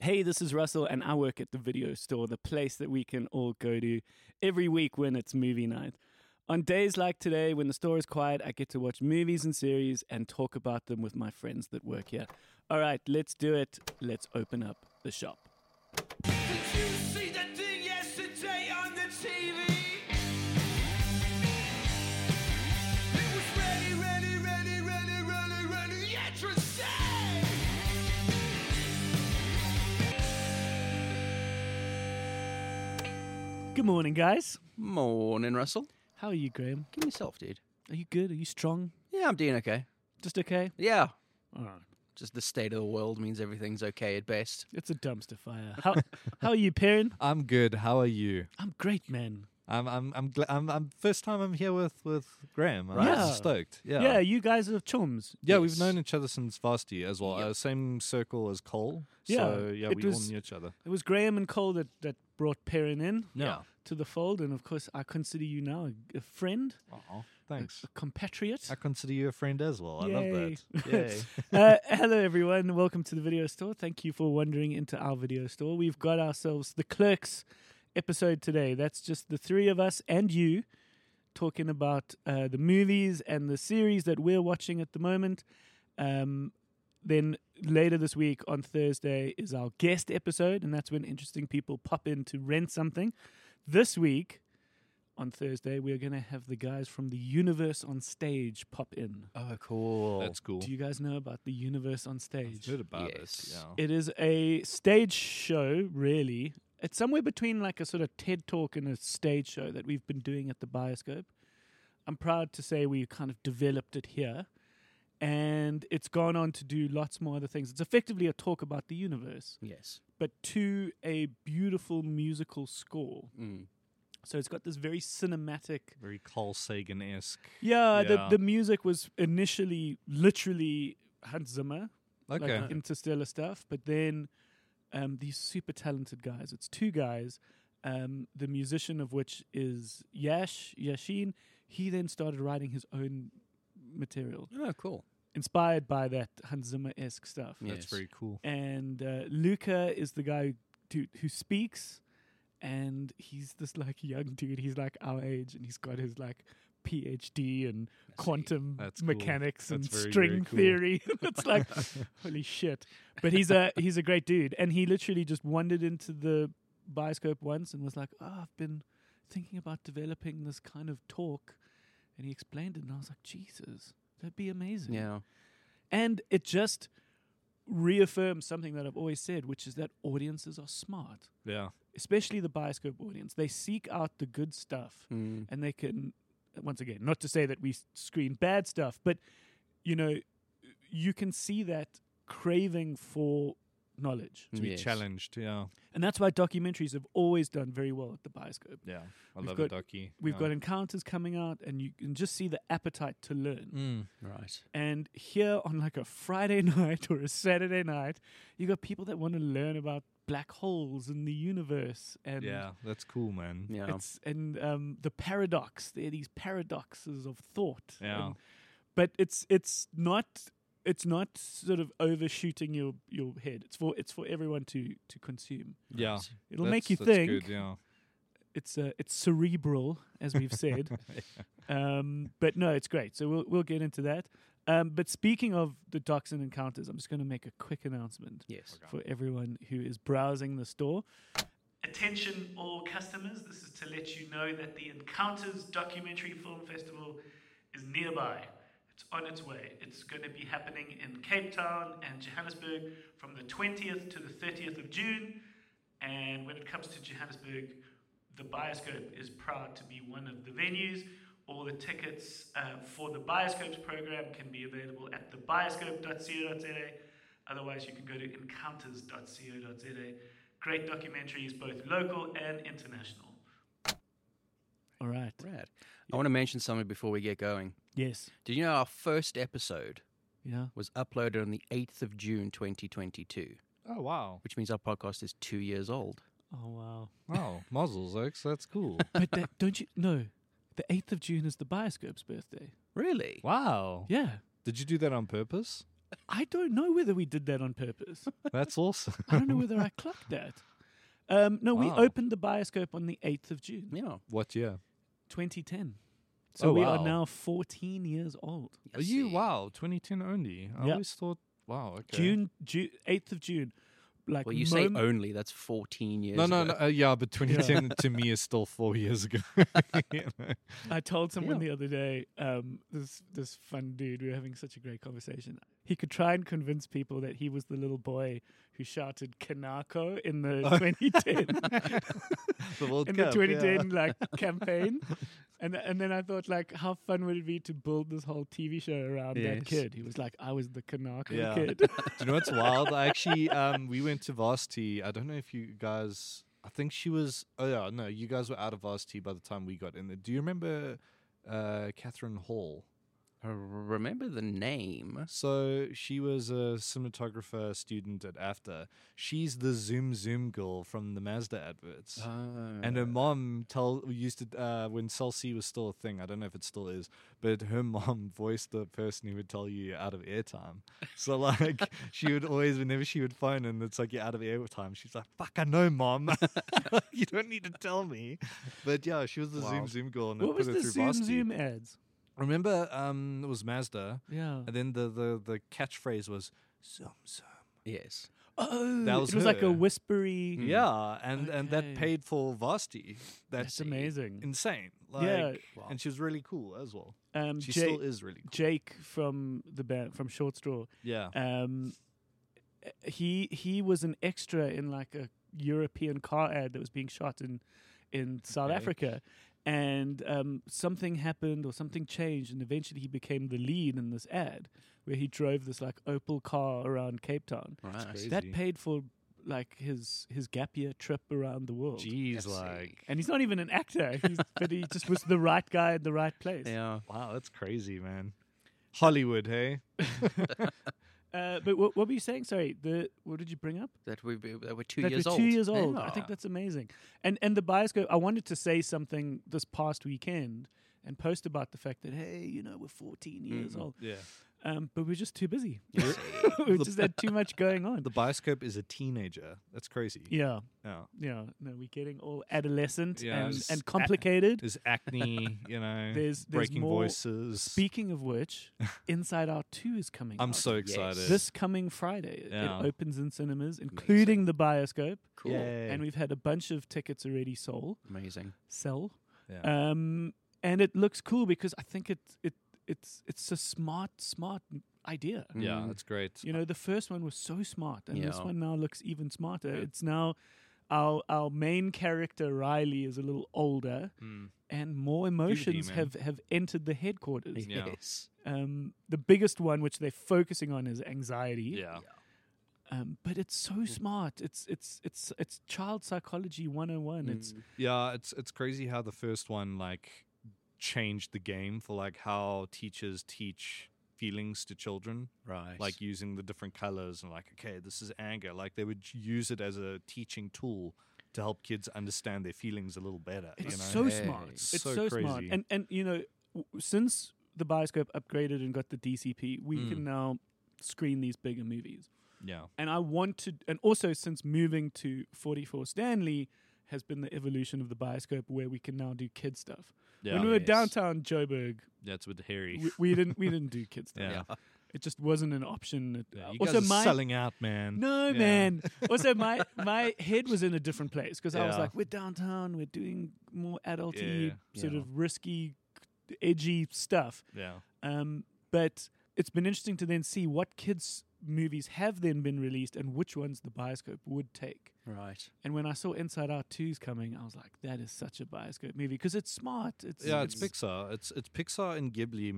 Hey, this is Russell, and I work at the video store, the place that we can all go to every week when it's movie night. On days like today, when the store is quiet, I get to watch movies and series and talk about them with my friends that work here. All right, let's do it. Let's open up the shop. Did you see that thing yesterday on the TV? It was really interesting. Good morning, guys. Morning, Russell. How are you, Graham? Give me yourself, dude. Are you good? Are you strong? Yeah, I'm doing okay. Just okay? Yeah. All right. Just the state of the world means everything's okay at best. It's a dumpster fire. How are you, Perrin? I'm good. How are you? I'm great, man. I'm first time I'm here with Graham. I'm Right. stoked. Yeah. Yeah, you guys are chums. Yeah, Yes. we've known each other since varsity as well. Yep. Same circle as Cole. Yeah, So yeah, it we all was- knew each other. It was Graham and Cole that brought Perrin in Yeah. to the fold, and of course, I consider you now a friend, Oh, thanks. a compatriot. I consider you a friend as well. I Yay. love that. Yay. Hello, everyone. Welcome to the video store. Thank you for wandering into our video store. We've got ourselves the Clerks episode today. That's just the three of us and you talking about the movies and the series that we're watching at the moment. Then later this week on Thursday is our guest episode, and that's when interesting people pop in to rent something. This week on Thursday, we're going to have the guys from the Universe on Stage pop in. Oh, cool. That's cool. Do you guys know about the Universe on I've Stage? heard about Yes. it. Yeah. It is a stage show, really. It's somewhere between like a sort of TED Talk and a stage show that we've been doing at the Bioscope. I'm proud to say we kind of developed it here. And it's gone on to do lots more other things. It's effectively a talk about the universe, Yes. but to a beautiful musical score. Mm. So it's got this very cinematic. Very Carl Sagan-esque. Yeah, Yeah. The music was initially literally Hans Zimmer, Okay. like interstellar stuff, but then these super talented guys. It's two guys, the musician of which is Yashin. He then started writing his own material, Oh, cool. inspired by that Hans Zimmer-esque stuff. Yeah. That's very cool. And Luca is the guy who speaks, and he's this like young dude. He's like our age, and he's got his like PhD in quantum That's cool. mechanics and That's very, string very cool. theory. It's like holy shit. But he's a great dude, and he literally just wandered into the Bioscope once and was like, "Oh, I've been thinking about developing this kind of talk," and he explained it, and I was like, "Jesus, that'd be amazing." Yeah. And it just reaffirms something that I've always said, which is that audiences are smart, Yeah. especially the Bioscope audience. They seek out the good stuff, Mm. and they can, once again, not to say that we screen bad stuff, but, you know, you can see that craving for knowledge. To be Yes. challenged. Yeah. And that's why documentaries have always done very well at the Bioscope. Yeah. I We've love got- a docu. We've yeah. got encounters coming out, and you can just see the appetite to learn. Mm. Right. And here on like a Friday night or a Saturday night, you got people that want to learn about black holes in the universe, and Yeah. That's cool, man. Yeah. the paradox. There are these paradoxes of thought. Yeah. But it's not sort of overshooting your head. It's for everyone to consume. Yeah. It'll That's- make you that's think. Good, yeah. It's cerebral, as we've said. But no, it's great. So we'll get into that. But speaking of the docs and encounters, I'm just going to make a quick announcement Yes. for everyone who is browsing the store. Attention all customers, this is to let you know that the Encounters Documentary Film Festival is nearby. It's on its way. It's going to be happening in Cape Town and Johannesburg from the 20th to the 30th of June. And when it comes to Johannesburg, the Bioscope is proud to be one of the venues. All the tickets for the Bioscopes program can be available at thebioscope.co.za. Otherwise, you can go to encounters.co.za. Great documentaries, both local and international. All right. Rad. I want to mention something before we get going. Yes. Did you know our first episode Yeah. was uploaded on the 8th of June, 2022, Oh, wow. which means our podcast is 2 years old. Oh, wow. Oh, muzzles, Oaks. That's cool. But don't you know, the 8th of June is the Bioscope's birthday. Really? Wow. Yeah. Did you do that on purpose? I don't know whether we did that on purpose. That's awesome. I don't know whether I clocked that. No, we Wow. opened the Bioscope on the 8th of June, Yeah. What year? 2010. So Oh, we are wow. now 14 years old. Are you? Wow, 2010 only. I Yeah. always thought, wow, okay. June, 8th of June. Like Well, you say only. That's 14 years No, ago. no, no. Yeah, but 2010 to me is still 4 years ago. You know? I told someone Yeah. the other day, this fun dude, we were having such a great conversation. He could try and convince people that he was the little boy who shouted Kanako in the 2010 The World in Cup, the yeah. 2010 like campaign. And then I thought, like, how fun would it be to build this whole TV show around that Yes. kid? He was like, I was the Kanako Yeah. kid. Do you know what's wild? I actually, we went to varsity. I don't know if you guys. I think she was. Oh yeah, no, you guys were out of varsity by the time we got in there. Do you remember Catherine Hall? I remember the name. So she was a cinematographer student at AFTA. She's the Zoom Zoom girl from the Mazda adverts. And her mom used to when Cell C was still a thing. I don't know if it still is, but her mom voiced the person who would tell you you're out of airtime. So like she would always, whenever she would phone and it's like you're out of airtime, she's like, "Fuck, I know, mom. You don't need to tell me." But yeah, she was the Zoom Zoom girl, and they What put was her the through Zoom varsity. Zoom ads? Remember, it was Mazda, Yeah. and then the catchphrase was "Zoom Zoom." Yes. Oh, That was it was like a her. whispery. Yeah, and that Okay. paid for varsity. That's amazing. Insane. Like, Yeah. and she was really cool as well. She Ja- still is really cool. Jake from the band from Short Straw. Yeah. He was an extra in like a European car ad that was being shot in South Okay. Africa, and something happened or something changed, and eventually he became the lead in this ad where he drove this like Opel car around Cape Town. Right. crazy. That paid for like his gap year trip around the world. Jeez, Let's like, see. And he's not even an actor, but he just was the right guy at the right place. Yeah. wow, that's crazy, man. Hollywood, hey? But what were you saying? Sorry, what did you bring up? That we're 2 That years we're old. 2 years old. I Yeah. think that's amazing. And the Bioscope, I wanted to say something this past weekend and post about the fact that, hey, we're 14 years old. Yeah. But we're just too busy. Yes. we just had too much going on. The Bioscope is a teenager. That's crazy. Yeah. Yeah. No, we're getting all adolescent Yeah, and, it's and complicated. There's acne, There's breaking more- voices. Speaking of which, Inside Out 2 is coming I'm out. so excited. This coming Friday. Yeah. It opens in cinemas, including the Bioscope. Cool. Yay. And we've had a bunch of tickets already Amazing. sell. Yeah. And it looks cool because I think it's a smart idea. Yeah, that's great. The first one was so smart, and this Yeah. one now looks even smarter. Yeah. It's now our main character Riley is a little older, and more emotions man. have entered the headquarters. Yeah. Yes. The biggest one, which they're focusing on, is anxiety. Yeah. But it's so smart. It's child psychology 101. It's Yeah, it's crazy how the first one like changed the game for like how teachers teach feelings to children, Right. like using the different colors and like, okay, this is anger. Like they would use it as a teaching tool to help kids understand their feelings a little better. It's you know? so Hey. smart. It's It's so so smart. crazy. And since the Bioscope upgraded and got the DCP, we can now screen these bigger movies. Yeah. And I want to, and also since moving to 44 Stanley has been the evolution of the Bioscope where we can now do kid stuff. Yeah. When we were Yes. downtown Joburg, That's with Harry. we didn't do kid stuff. Yeah. It just wasn't an option. Yeah, you Also, guys are selling out, man. No, Yeah. man. Also, my head was in a different place because I was Yeah. like, we're downtown, we're doing more adulty, Yeah. sort Yeah. of risky, edgy stuff. Yeah. But it's been interesting to then see what kids' movies have then been released and which ones the Bioscope would take. Right. And when I saw Inside Out 2's coming, I was like, that is such a Bioscope movie because it's smart. It's Pixar. It's Pixar and Ghibli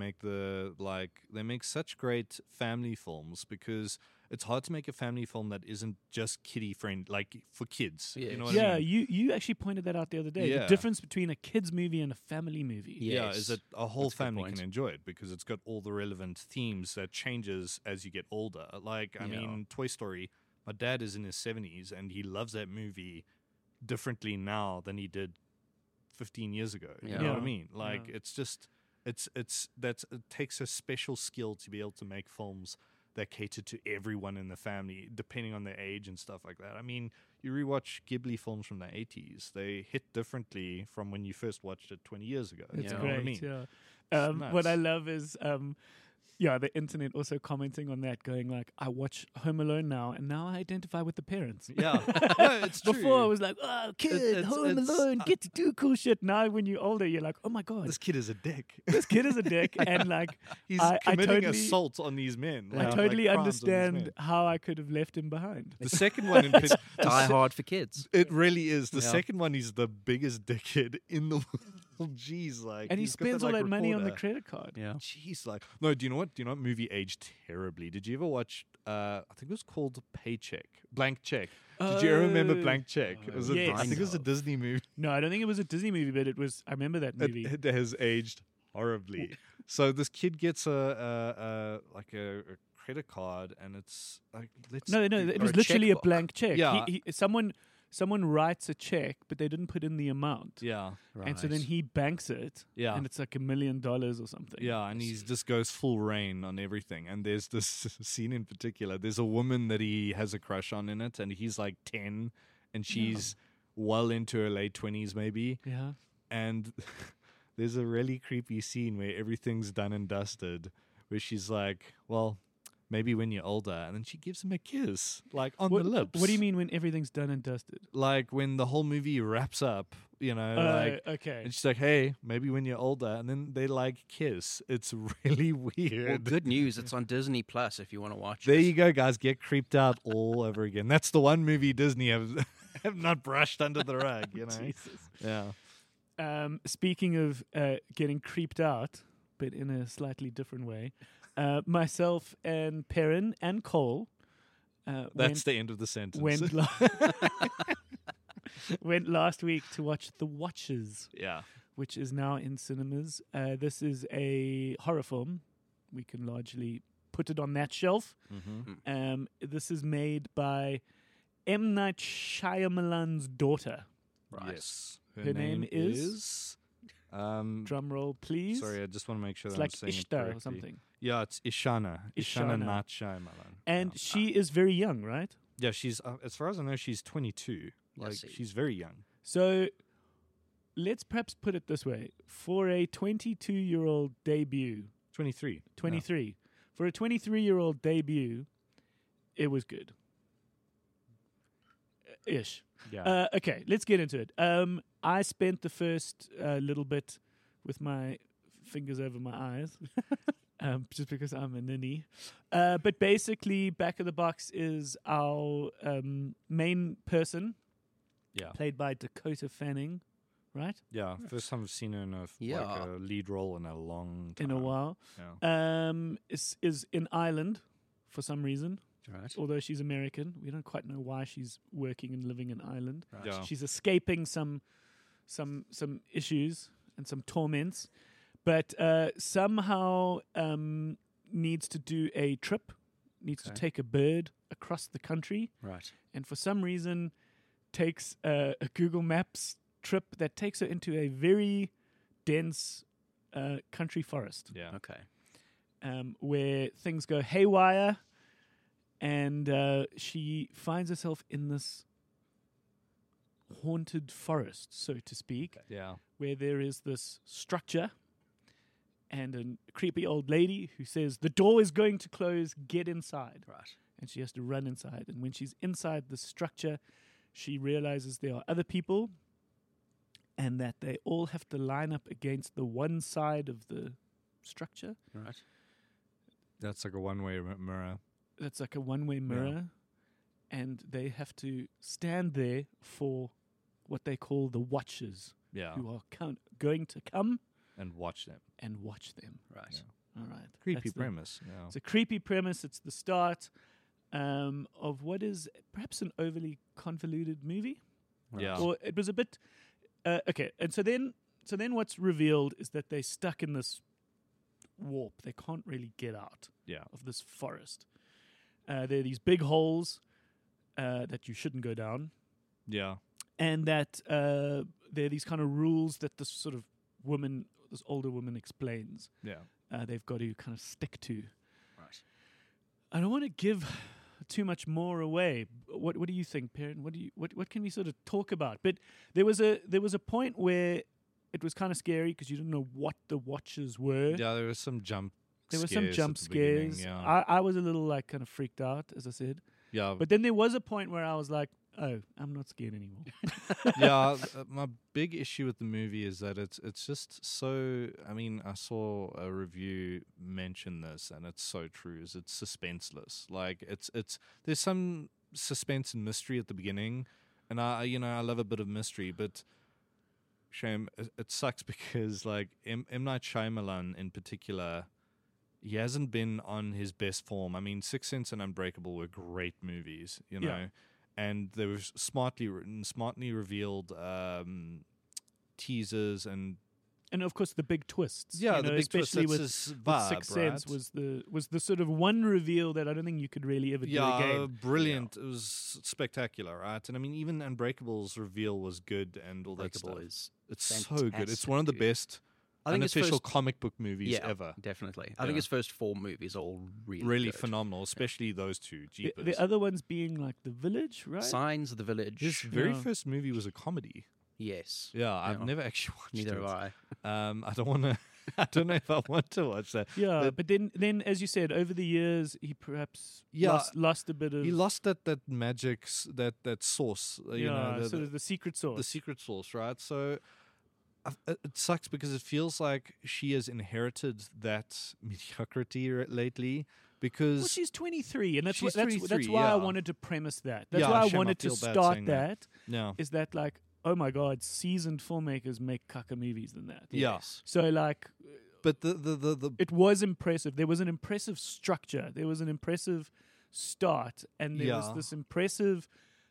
they make such great family films because it's hard to make a family film that isn't just kiddie friend, like for kids. You know what Yeah, I mean? you actually pointed that out the other day. The Yeah. difference between a kids movie and a family movie. Yeah, Yes. is that a whole That's a good family point. can enjoy it because it's got all the relevant themes that changes as you get older. Like, I Yeah. mean, Toy Story, my dad is in his 70s and he loves that movie differently now than he did 15 years ago. You know what I Yeah. mean? Like, Yeah. it's just, it takes a special skill to be able to make films that cater to everyone in the family, depending on their age and stuff like that. I mean, you rewatch Ghibli films from the 80s, they hit differently from when you first watched it 20 years ago. It's You know great. what I mean? Yeah. What I nuts. love is, the internet also commenting on that, going like, I watch Home Alone now, and now I identify with the parents. Yeah, no, it's true. Before I was like, oh, kid, it's- Home it's- Alone, get to do cool shit. Now when you're older, you're like, oh my God, This kid is a dick. this kid is a dick. And like, He's I committing totally- assault on these men. I like totally crimes on these understand men. how I could have left him behind. The second one in particular. Die Hard for kids. It really is. The Yeah. second one is the biggest dickhead in the world. Jeez, like, And he he's got spends all like, that money on the recorder. credit card. Yeah. Jeez, like, no. Do you know what? Do you know what movie aged terribly? Did you ever watch? I think it was called Paycheck, Blank Check. Did you ever remember Oh. Blank Check? It was Yes. I think it was a Disney movie. No, I don't think it was a Disney movie, but I remember that movie. It has aged horribly. So this kid gets a credit card, and it's like No, do- it or was a literally a checkbook. blank check. Yeah. Someone writes a check, but they didn't put in the amount. yeah. And so then he banks it, Yeah. and it's like $1 million or something. Yeah, and he just goes full rain on everything. And there's this scene in particular. There's a woman that he has a crush on in it, and he's like 10, and she's well into her late 20s maybe. Yeah. And there's a really creepy scene where everything's done and dusted, where she's like, well, maybe when you're older. And then she gives him a kiss, like on the lips. What do you mean when everything's done and dusted? Like when the whole movie wraps up, you know, like... Okay. And she's like, hey, maybe when you're older. And then they like kiss. It's really weird. Well, good news. It's on Disney Plus if you want to watch There it. you go, guys. Get creeped out all over again. That's the one movie Disney have not brushed under the rug, you know? Jesus. Yeah. Speaking of getting creeped out, but in a slightly different way, myself and Perrin and Cole That's the end of the sentence. went last week to watch The Watchers, yeah. which is now in cinemas. This is a horror film. We can largely put it on that shelf. Mm-hmm. This is made by M. Night Shyamalan's daughter. Right. Yes. Her name is? Drum Drum roll, please. Sorry, I just want to make sure It's that like I'm saying it Ishtar or correctly. something. Yeah, it's Ishana. Ishana Ishana. Night Shyamalan. And Yeah. she is very young, right? Yeah, she's, as far as I know, she's 22. Like, see. she's very young. So let's perhaps put it this way. For a 22-year-old debut, 23. 23, for a 23-year-old debut, it was good. Ish. Yeah. Okay, let's get into it. I spent the first little bit with my fingers over my eyes, just because I'm a ninny. But basically, Back of the Box is our main person, yeah. played by Dakota Fanning, right? Yeah. First time I've seen her in a, like Yeah. a lead role in a long time. In a while. Yeah. Is in Ireland for some reason. Right. Although she's American, we don't quite know why she's working and living in Ireland. Right. Yeah. She's escaping some issues and some torments, but somehow needs to do a trip, needs to Okay. take a bird across the country, Right. and for some reason takes a Google Maps trip that takes her into a very dense country forest, Yeah. Okay. where things go haywire. And she finds herself in this haunted forest, so to speak, Yeah. where there is this structure and a creepy old lady who says, the door is going to close, get inside. Right. And she has to run inside. And when she's inside the structure, she realizes there are other people and that they all have to line up against the one side of the structure. Right. That's like a one-way mirror. That's like a one-way mirror, and they have to stand there for what they call the watchers, Yeah. who are going to come And watch them. and watch them. Right. All right. Creepy That's the- premise. Yeah. It's a creepy premise. It's the start of what is perhaps an overly convoluted movie. Yeah. Or it was a bit... okay, and so then what's revealed is that they're stuck in this warp. They can't really get out Yeah. of this forest. There are these big holes that you shouldn't go down, Yeah. and that there are these kind of rules that this sort of woman, this older woman, explains. Yeah. They've got to kind of stick to. Right. I don't want to give too much more away. What do you think, Perrin? What can we sort of talk about? But there was a point where it was kind of scary because you didn't know what the watches were. Yeah, there was some jump. There were scares some jump at the beginning, scares. Yeah, I was a little like kind of freaked out, as I said. yeah, But then there was a point where I was like, oh, I'm not scared anymore. yeah. My big issue with the movie is that it's just so. I mean, I saw a review mention this, and it's so true. Is it's suspenseless. Like it's there's some suspense and mystery at the beginning, and I love a bit of mystery, but shame it sucks because like M. Night Shyamalan in particular. He hasn't been on his best form. I mean, Sixth Sense and Unbreakable were great movies, you know, Yeah. and they were smartly written, smartly revealed teasers, and And of course, the big twists. yeah, you know, the big twist. especially That's his with vibe, Sixth right? Sense was the sort of one reveal that I don't think you could really ever do again. brilliant. It was spectacular, right? And I mean, even Unbreakable's reveal was good and all that Unbreakable stuff. is It's so good. It's one of the fantastic. best I think his unofficial first, comic book movies ever. definitely. I Yeah. think his first 4 movies are all Really good. phenomenal, especially those two. Jeepers. The other ones being like The Village, right? Signs of the Village. His very Yeah. first movie was a comedy. Yes. Yeah, I've Yeah. never actually watched Neither it. have I. I don't want to. I don't know if I want to watch that. Yeah, but then as you said, over the years he perhaps Yeah, lost a bit of He lost that magic, that sauce. You know, the, sort of the secret sauce. the secret sauce, right? So it sucks because it feels like she has inherited that mediocrity lately. Because Well, she's 23, and that's She's that's 23, why I yeah. wanted to premise that. That's Yeah, why I shame, I wanted to feel bad start saying that. yeah, Is that like, oh my god, seasoned filmmakers make cucker movies than that. Yeah. Yes. So like, but the it was impressive. There was an impressive structure. There was an impressive start, and there was Yeah. this impressive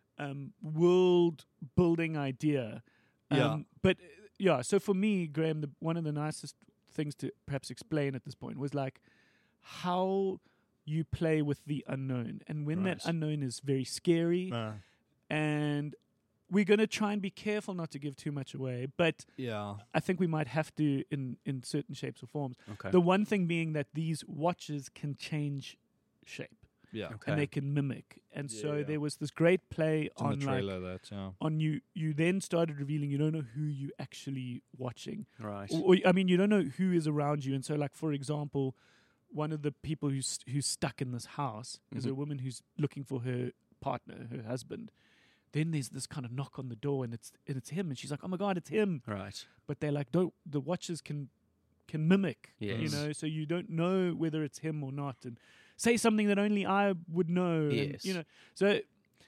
world building idea. Yeah. But yeah, so for me, Graham, one of the nicest things to perhaps explain at this point was like how you play with the unknown, and when that Right. unknown is very scary, and we're going to try and be careful not to give too much away, but yeah, I think we might have to in certain shapes or forms. Okay. The one thing being that these watches can change shape yeah. Okay. and they can mimic, and so Yeah. there was this great play It's in on the like trailer that yeah. on you. You then started revealing you don't know who you actually watching, Right. or I mean you don't know who is around you, and so like for example, one of the people who's stuck in this house is a woman who's looking for her partner, her husband. Then there's this kind of knock on the door, and it's him, and she's like, "Oh my god, it's him!" Right. But they're like, "Don't." The watches can mimic, you Yes. know, so you don't know whether it's him or not, and say something that only I would know. And, Yes. you know, so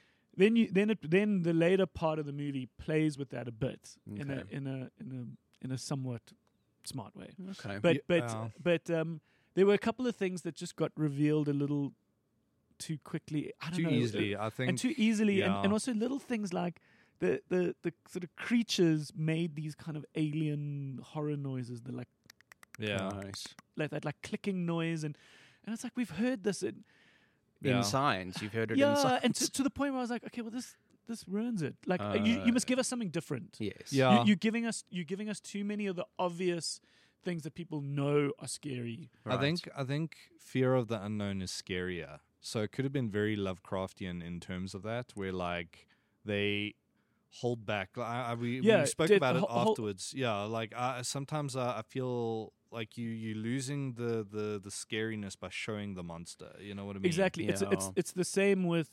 then the later part of the movie plays with that a bit Okay. in a somewhat smart way. Okay. But there were a couple of things that just got revealed a little too quickly. I don't Too know, easily, I think. and too easily, yeah. and also little things like the sort of creatures made these kind of alien horror noises. They're like yeah. Nice. that like clicking noise, and it's like we've heard this. Yeah. In Signs, you've heard it in Yeah, Signs. and to the point where I was like, okay, well this ruins it. Like you must give us something different. Yes. Yeah. You're giving us too many of the obvious things that people know are scary. I think fear of the unknown is scarier. So it could have been very Lovecraftian in terms of that, where like they hold back. We spoke about it afterwards. Yeah, like sometimes I feel like you losing the scariness by showing the monster. You know what I mean? Exactly. Yeah. It's the same with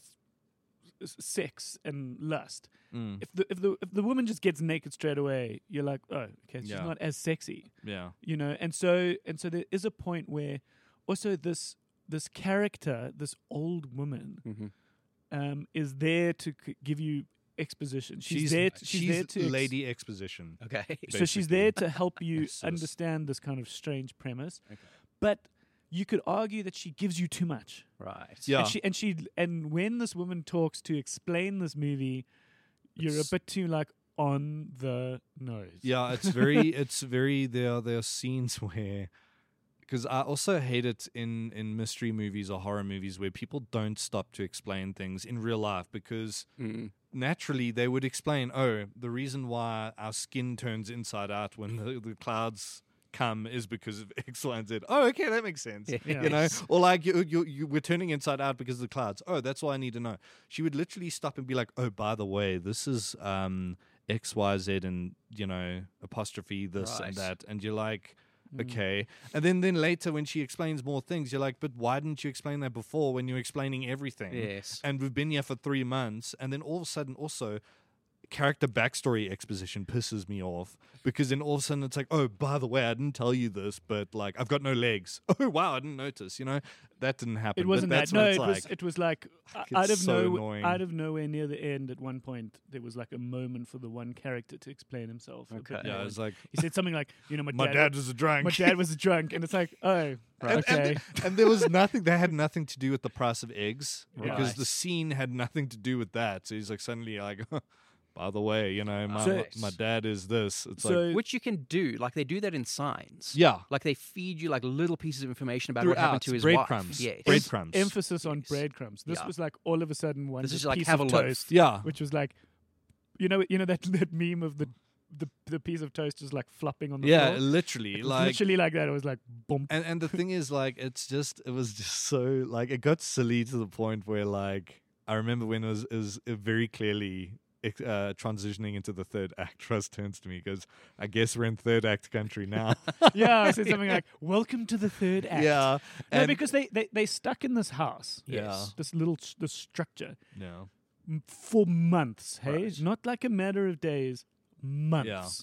sex and lust. Mm. If the woman just gets naked straight away, you're like, oh, okay, she's Yeah. not as sexy, Yeah. you know. And so there is a point where also this character, this old woman, is there to give you exposition. She's there to Lady Exposition. Okay. so she's there to help you Yes. understand this kind of strange premise. Okay. But you could argue that she gives you too much. Right. Yeah. And when this woman talks to explain this movie, you're a bit too like on the nose. Yeah, it's very there are scenes where, because I also hate it in mystery movies or horror movies where people don't stop to explain things in real life, because naturally they would explain, oh, the reason why our skin turns inside out when the clouds come is because of X, Y, and Z. Oh, okay, that makes sense. Yeah. You know, or like we're turning inside out because of the clouds. Oh, that's all I need to know. She would literally stop and be like, "Oh, by the way, this is X, Y, Z, and apostrophe this Right. and that," and you're like. Okay. And then later when she explains more things, you're like, but why didn't you explain that before when you were explaining everything? Yes. And we've been here for 3 months. And then all of a sudden also character backstory exposition pisses me off because then all of a sudden it's like, oh, by the way, I didn't tell you this, but like I've got no legs. Oh, wow, I didn't notice. That didn't happen. It wasn't but that. that's No, what it's it was like It's out of so annoying. out of nowhere near the end. At one point, there was like a moment for the one character to explain himself. a bit Okay. Yeah, more. it's like He said something like, my dad was a drunk. my dad was a drunk, and it's like, oh, okay. And there was nothing that had nothing to do with the price of eggs because Right. the scene had nothing to do with that. So he's like suddenly like, by the way, So- my dad is this. It's like So Which you can do. Like they do that in Signs. yeah, Like they feed you like little pieces of information about what Throughout, happened to his breadcrumbs. wife. Yes. Breadcrumbs. emphasis on Yes. breadcrumbs. This Yeah. was like all of a sudden one This just is like piece have of a loaf. toast, yeah. which was like, that meme of the piece of toast just like flopping on the Yeah, floor. literally, It was like, literally like that. It was like bump. and the thing is, like, it was just so like it got silly to the point where like I remember when it was very clearly transitioning into the third act. Russ turns to me because I guess we're in third act country now. Yeah, I said something like, "Welcome to the third act." Yeah, No, and- because they stuck in this house. Yeah. This structure yeah. for months. Hey, Right. not like a matter of days, months.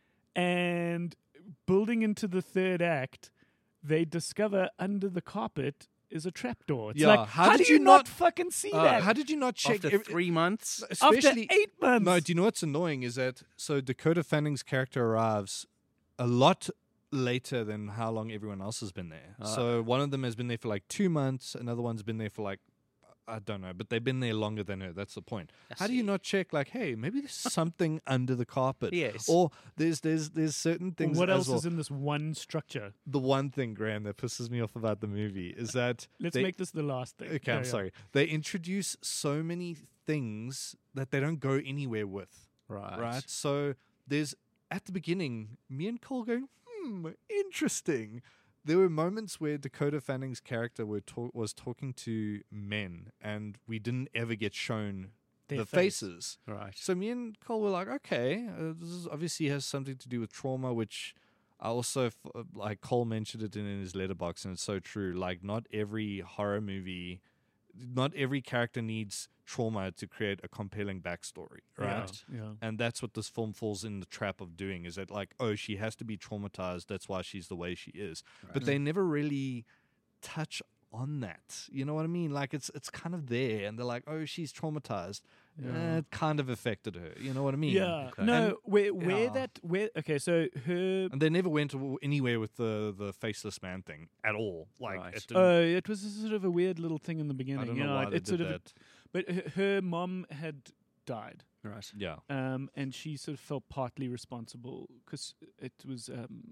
And building into the third act, they discover under the carpet is a trapdoor. It's Yeah, like, how how did did you you not not- fucking see that? How did you not check After 3 months. especially After 8 months. No, do you know what's annoying is that so Dakota Fanning's character arrives a lot later than how long everyone else has been there. So one of them has been there for like 2 months, another one's been there for like I don't know, but they've been there longer than her. That's the point. How do you see. not check like, hey, maybe there's something under the carpet? Yes. Or there's certain things. what as else well. is in this one structure? The one thing, Graham, that pisses me off about the movie is that Let's they- make this the last thing. Okay, Carry I'm on. sorry. They introduce so many things that they don't go anywhere with. Right. So there's at the beginning, me and Cole going, interesting. There were moments where Dakota Fanning's character was talking to men, and we didn't ever get shown Their the face. faces. Right. So me and Cole were like, okay, this is obviously has something to do with trauma, which I also like. Cole mentioned it in his letterbox, and it's so true. Like, not every horror movie, not every character needs trauma to create a compelling backstory, right? Yeah. And that's what this film falls in the trap of doing, is that like, oh, she has to be traumatized, that's why she's the way she is. But they never really touch on that. You know what I mean? Like it's kind of there, and they're like, oh, she's traumatized. It kind of affected her. You know what I mean? Yeah. Okay. No, yeah. okay, so her And they never went anywhere with the faceless man thing at all. Like Right. it didn't, it was a sort of a weird little thing in the beginning. I don't you know why they it's did sort of that. but her mom had died. Right. Yeah. And she sort of felt partly responsible because it was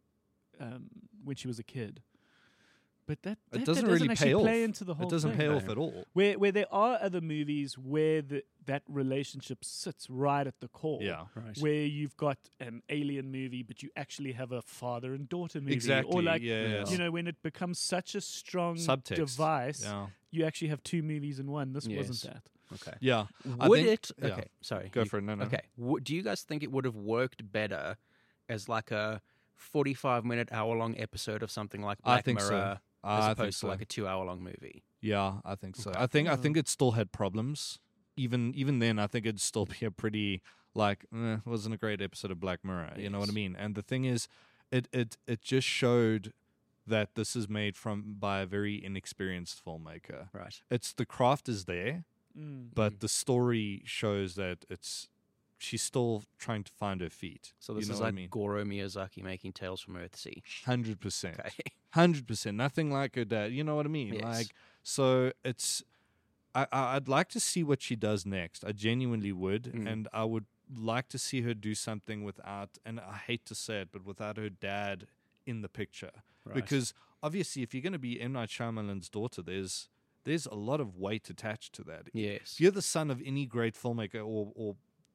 when she was a kid. But that doesn't that really actually pay play off. into the whole It doesn't thing. pay No. off at all. Where there are other movies where that relationship sits right at the core. Yeah. Right. Where you've got an alien movie, but you actually have a father and daughter movie. Exactly. Or like, yeah. you know, when it becomes such a strong Subtext. device, Yeah. you actually have two movies in one. This Yes. wasn't that. Okay. Yeah. I Would think- it? yeah. Okay. Sorry. Go for it. No. Okay. Do you guys think it would have worked better as like a 45-minute, hour-long episode of something like I Black think so. Mirror, I as think opposed so. to like a 2-hour-long movie? Yeah, I think so. Okay. I think it still had problems. Even then, I think it'd still be a pretty like wasn't a great episode of Black Mirror. You know what I Yes. mean? And the thing is, it just showed that this is made by a very inexperienced filmmaker. Right. It's the craft is there, but the story shows that she's still trying to find her feet. So this you know is what like I mean? Goro Miyazaki making Tales from Earthsea. 100%. Okay. 100%. Nothing like her dad. You know what I mean? Yes. Like, so it's. I'd like to see what she does next. I genuinely would, and I would like to see her do something without. And I hate to say it, but without her dad in the picture, Right. because obviously, if you're going to be M. Night Shyamalan's daughter, there's a lot of weight attached to that. Yes. If you're the son of any great filmmaker or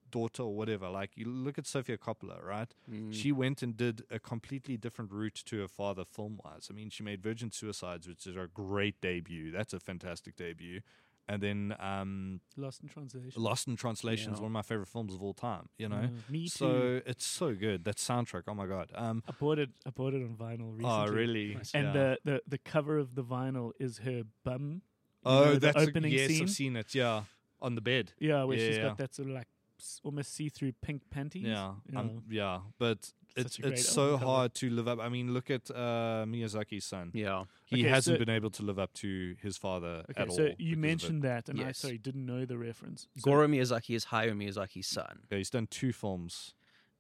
daughter or whatever. Like, you look at Sofia Coppola, right? She went and did a completely different route to her father film-wise. I mean, she made Virgin Suicides, which is a great debut. That's a fantastic debut. And then Lost in Translation. Lost in Translation is one of my favorite films of all time, you know? Me too. So it's so good. That soundtrack, oh my God. I bought it on vinyl recently. Oh, really? And the cover of the vinyl is her bum. Oh, the that's opening yes, scene. I've seen it, yeah. On the bed. Yeah, where Yeah, she's yeah. got that sort of like almost see-through pink panties. Yeah, Yeah. but Such a great it's so album cover. hard to live up. I mean, look at Miyazaki's son. Yeah. He Okay, hasn't so- been able to live up to his father Okay, at all. so you because of it. mentioned that, and I Yes. didn't know the reference. So Goro Miyazaki is Hayao Miyazaki's son. Yeah, he's done 2 films.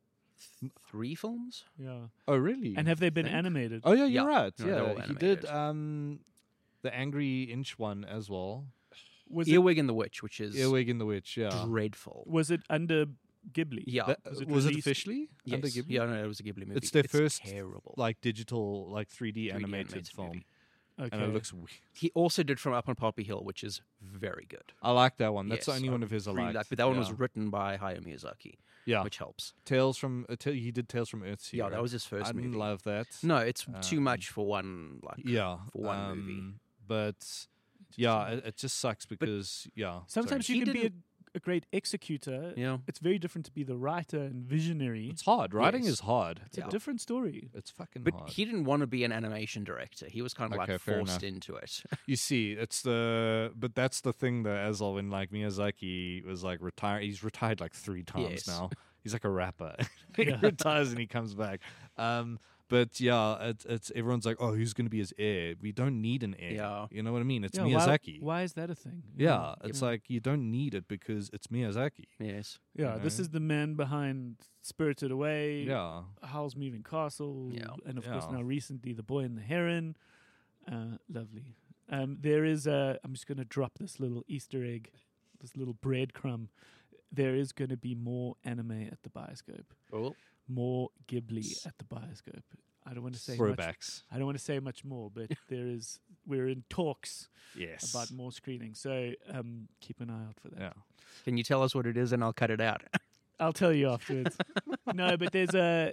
3 films? yeah. Oh, really? And have they been think. animated? oh, yeah, you're Yeah. right. No, they're all Yeah, he did animated. the Angry Inch one as well. Was it Earwig and the Witch, which is Earwig and the Witch, yeah. dreadful. was it under Ghibli? Yeah. Was Was it it released- officially Yes. under Ghibli? Yeah, no, it was a Ghibli movie. It's their first, terrible. like, digital, like 3D 3D animated film. movie. Okay. And it looks weird. He also did From Up on Poppy Hill, which is very good. I like that one. That's the Yes, only one of his I really liked. like, but that one was Yeah. written by Hayao Miyazaki, Yeah. which helps. Tales from he did Tales from Earthsea. Yeah, that right? was his first I didn't movie. love that. No, it's too Um, much for one. Like, Yeah, for one movie. But yeah, it just sucks because Sometimes Sorry. you He can be didn't- a great executor. Yeah. It's very different to be the writer and visionary. it's hard. Writing Yes. is hard. It's a different story. It's fucking But hard. he didn't want to be an animation director. He was kind of Okay, like fair forced enough. into it. You see, but that's the thing though, as well, when like Miyazaki was like retired, he's retired like 3 times Yes. now. He's like a rapper. he Yeah. retires and he comes back. But yeah, it's everyone's like, oh, who's going to be his heir? We don't need an heir. Yeah. You know what I mean? It's Yeah, Miyazaki. Why is that a thing? Yeah, it's like you don't need it because it's Miyazaki. Yes. Yeah, You this know? is the man behind Spirited Away, Yeah. Howl's Moving Castle, Yeah. and of course Yeah. now recently The Boy and the Heron. Lovely. There is I'm just going to drop this little Easter egg, this little breadcrumb. There is going to be more anime at the Bioscope, Oh. more Ghibli at the Bioscope. I don't want to say much. Throwbacks. I don't want to say much more, but we're in talks Yes. about more screenings. So keep an eye out for that. Yeah. Can you tell us what it is and I'll cut it out? I'll tell you afterwards. No, but there's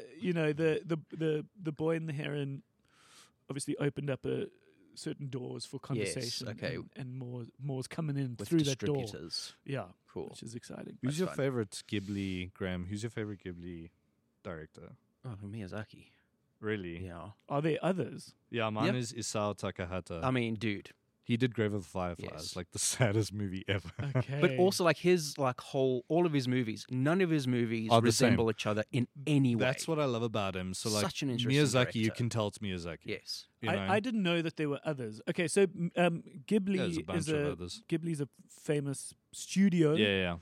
the Boy and the Heron obviously opened up certain doors for conversation. okay. and more's coming in With through that door. distributors. Yeah, Cool. which is exciting. Who's That's your fine. favorite Ghibli, Graham? Who's your favorite Ghibli director? Oh, Miyazaki. Really? Yeah. Are there others? Yeah, mine Yep. is Isao Takahata. I mean, dude. He did Grave of the Fireflies, Yes. like the saddest movie ever. Okay, But also, like, his, like, all of his movies, none of his movies Are the same. resemble each other in any way. That's what I love about him. So, like, Such an interesting Miyazaki, you director. can tell it's Miyazaki. Yes. You know? I didn't know that there were others. Okay, so Ghibli There's a bunch is of others. Ghibli's a famous studio. Yeah.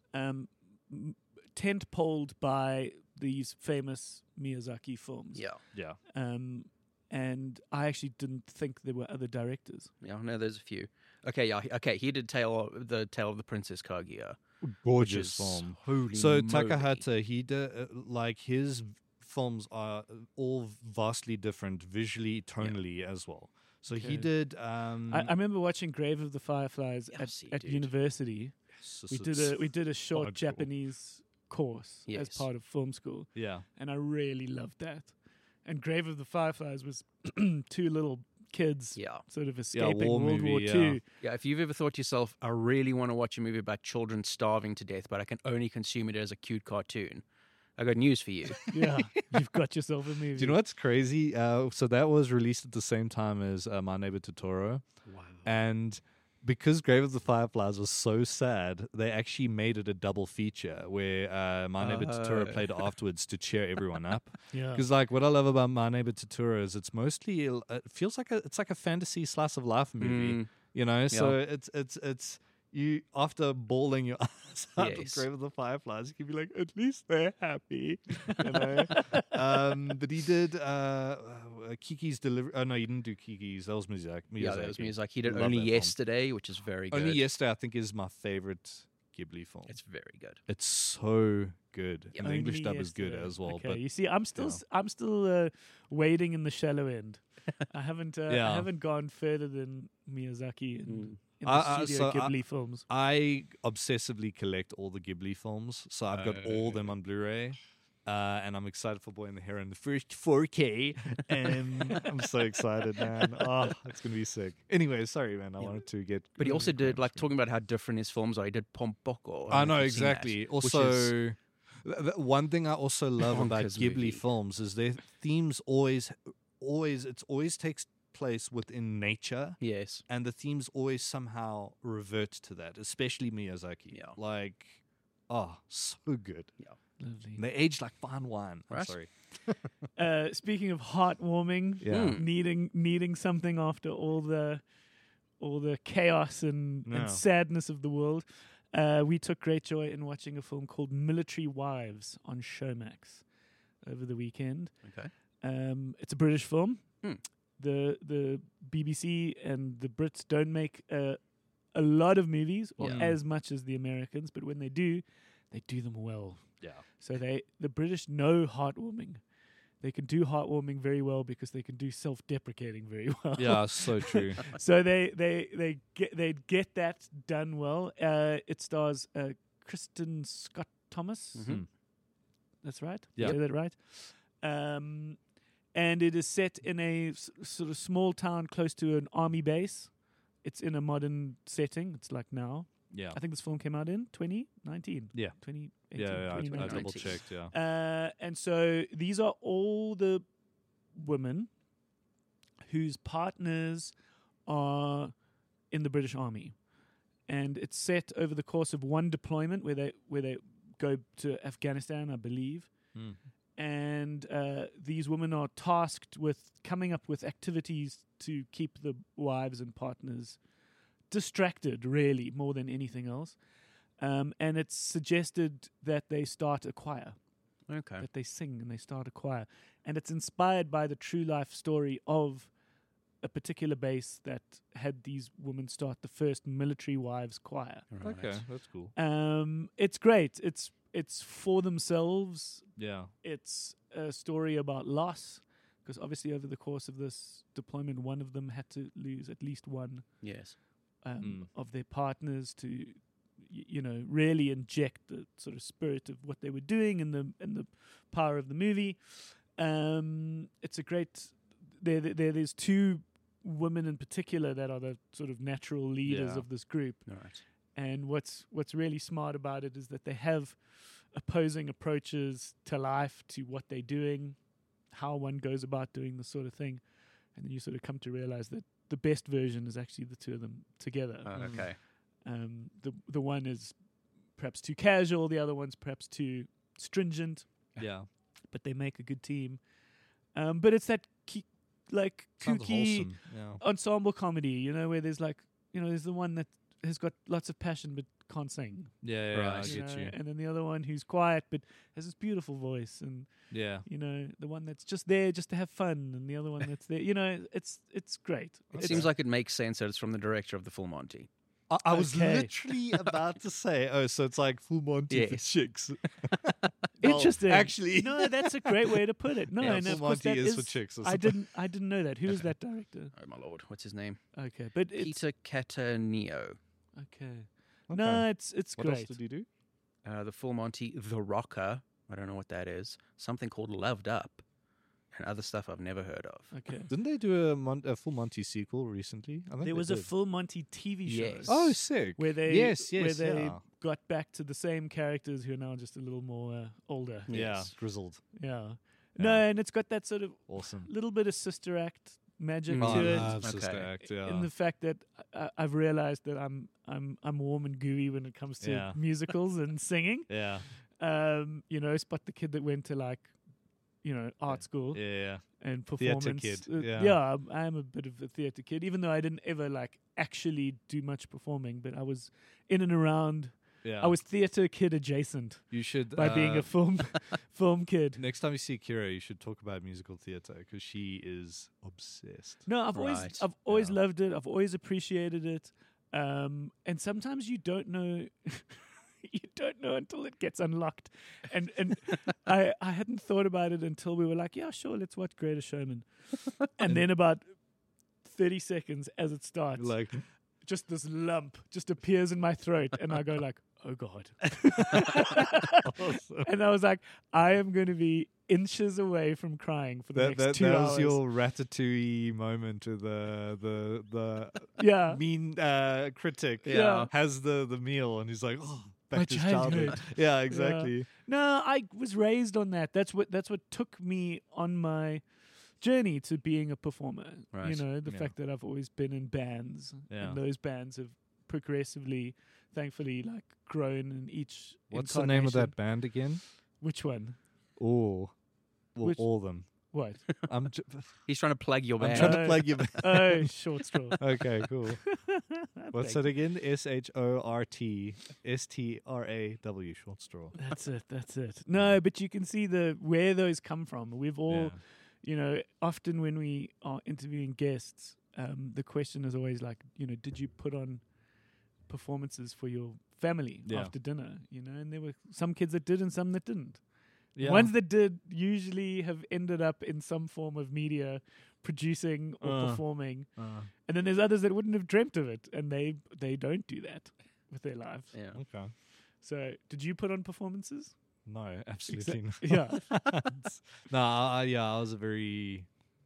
Tent-poled by these famous Miyazaki films. Yeah. And I actually didn't think there were other directors. Yeah, no, there's a few. Okay, yeah. Okay, he did the Tale of the Princess Kaguya. Gorgeous which is film. holy So moly. Takahata, he did like his films are all vastly different visually, tonally as well. So Okay. he did. I remember watching Grave of the Fireflies Yes, at dude. university. We did a short hardcore. Japanese course as Yes. part of film school, Yeah. and I really loved that. And Grave of the Fireflies was 2 little kids Yeah. sort of escaping war World War movie, II. Yeah, if you've ever thought to yourself, I really want to watch a movie about children starving to death, but I can only consume it as a cute cartoon, I got news for you. Yeah, you've got yourself a movie. Do you know what's crazy? So that was released at the same time as My Neighbor Totoro. Wow. And because Grave of the Fireflies was so sad, they actually made it a double feature where My Neighbor Totoro played afterwards to cheer everyone up. Yeah. Because like what I love about My Neighbor Totoro is it's mostly it feels like it's like a fantasy slice of life movie, you know. So it's you after bawling your eyes out Yes. of Grave of the Fireflies, you can be like, at least they're happy, you know. But he did Kiki's Delivery. Oh no, he didn't do Kiki's. That was Miyazaki. Yeah, that was Miyazaki. He did Love Only that film. Yesterday, which is very good. Only Yesterday, I think, is my favorite Ghibli film. It's very good. It's so good, and the English Only dub is good Yesterday. as well. Okay, But you see, I'm still wading in the shallow end. I haven't Yeah. I haven't gone further than Miyazaki and in the Studio so Ghibli films. I obsessively collect all the Ghibli films, so I've got all of them on Blu-ray. And I'm excited for Boy and the Heron, the first 4K, and I'm so excited, man. Oh, it's gonna be sick. Anyway, sorry, man. I wanted to get. But he also did, like, talking about how different his films are. He did Pompoko. I know don't if you've seen that, exactly. which is- Also, one thing I also love about bonkers Ghibli movie. films is their themes always takes place within nature, yes. and the themes always somehow revert to that. Especially Miyazaki. Yeah. Like, so good. Lovely. They age like fine wine. I'm Right. sorry. Speaking of heartwarming, Yeah. needing something after all the chaos and Yeah. sadness of the world, we took great joy in watching a film called Military Wives on Showmax over the weekend. Okay. It's a British film. Hmm. The BBC and the Brits don't make a lot of movies, or Yeah. as much as the Americans, but when they do them well. Yeah. So the British know heartwarming. They can do heartwarming very well because they can do self-deprecating very well. Yeah, so true. So they get that done well. It stars Kristen Scott Thomas. Mhm. That's right. Yeah. Say that right. And it is set in a sort of small town close to an army base. It's in a modern setting. It's like now. Yeah. I think this film came out in 2019. Yeah. 2018. Yeah, I 2019. double checked. Yeah. And so these are all the women whose partners are in the British Army, and it's set over the course of one deployment where they go to Afghanistan, I believe. Mm. And these women are tasked with coming up with activities to keep the wives and partners distracted, really, more than anything else. And it's suggested that they start a choir, Okay. that they sing and they start a choir. And it's inspired by the true life story of a particular base that had these women start the first military wives choir. Right. Okay, that's cool. It's great. It's for themselves. Yeah. It's a story about loss, because obviously over the course of this deployment, one of them had to lose at least one Yes. of their partners to, really inject the sort of spirit of what they were doing and the power of the movie. It's a great. There's two women in particular that are the sort of natural leaders Yeah. of this group. Right. And what's really smart about it is that they have opposing approaches to life, to what they're doing, how one goes about doing this sort of thing. And then you sort of come to realize that the best version is actually the two of them together. Okay. The one is perhaps too casual, the other one's perhaps too stringent, Yeah. but they make a good team. But it's that Sounds kooky wholesome. Yeah. ensemble comedy, where there's there's the one that has got lots of passion but can't sing. Yeah, Right. I get you. And then the other one who's quiet but has this beautiful voice, and Yeah. the one that's just there just to have fun, and the other one that's there. It's great. It seems like it makes sense that it's from the director of the Full Monty. I was Okay. literally about to say, so it's like Full Monty for Yes. chicks. interesting. actually. no, that's a great way to put it. No, Yeah, and Full of course Monty that is for chicks, I I didn't know that. Who is that director? Oh my lord, what's his name? Okay, but it's Peter Cataneo. okay. No, it's What else great. did he do? The Full Monty, The Rocker. I don't know what that is. Something called Loved Up, and other stuff I've never heard of. Okay. Didn't they do a Full Monty sequel recently? I think There they was a did. Full Monty TV show. Yes. Oh, sick. Where they yes, where they yeah. got back to the same characters who are now just a little more older. Yeah, Yes. grizzled. Yeah. Yeah. No, and it's got that sort of Awesome. little bit of Sister Act magic Oh, I to it. love Okay. Sister Act, yeah. In the fact that I've realized that I'm warm and gooey when it comes to Yeah. musicals and singing. yeah, Spot the kid that went to art school yeah. and Theatre performance. kid, yeah. I am a bit of a theatre kid, even though I didn't ever actually do much performing, but I was in and around. Yeah. I was theatre kid adjacent You should by being a film kid. Next time you see Kira, you should talk about musical theatre because she is obsessed. No, I've Right. always Yeah. loved it. I've always appreciated it. And sometimes you don't know. You don't know until it gets unlocked, and I hadn't thought about it until we were like, yeah, sure, let's watch Greatest Showman, and then about 30 seconds as it starts, Like, just this lump just appears in my throat, and I go like, "Oh God!" And I was like, "I am going to be inches away from crying for the next 2 that hours." was your Ratatouille moment with the Yeah. mean critic Yeah. has the meal and he's like, oh, back My to his childhood. childhood. Yeah, exactly. No, I was raised on that. That's what took me on my journey to being a performer. Right. You know, the Yeah. fact that I've always been in bands, Yeah. and those bands have progressively, thankfully, like grown in each. What's the name of that incarnation. band again? Which one? Oh, well, Which- all of them. What? I'm He's trying to plug your I'm band. trying to plug you. Oh, Short Straw. Okay, cool. What's Thank that again? SHORTSTRAW, Short Straw. That's it. That's it. No, but you can see where those come from. We've all, Yeah. you know, often when we are interviewing guests, the question is always like, you know, did you put on performances for your family Yeah. after dinner? You know, and there were some kids that did and some that didn't. Yeah. Ones that did usually have ended up in some form of media, producing or performing, and then there's others that wouldn't have dreamt of it, and they don't do that with their lives. Yeah. Okay. So, did you put on performances? No, absolutely not. Yeah. No, I was a very,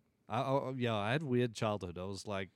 I had a weird childhood. I was like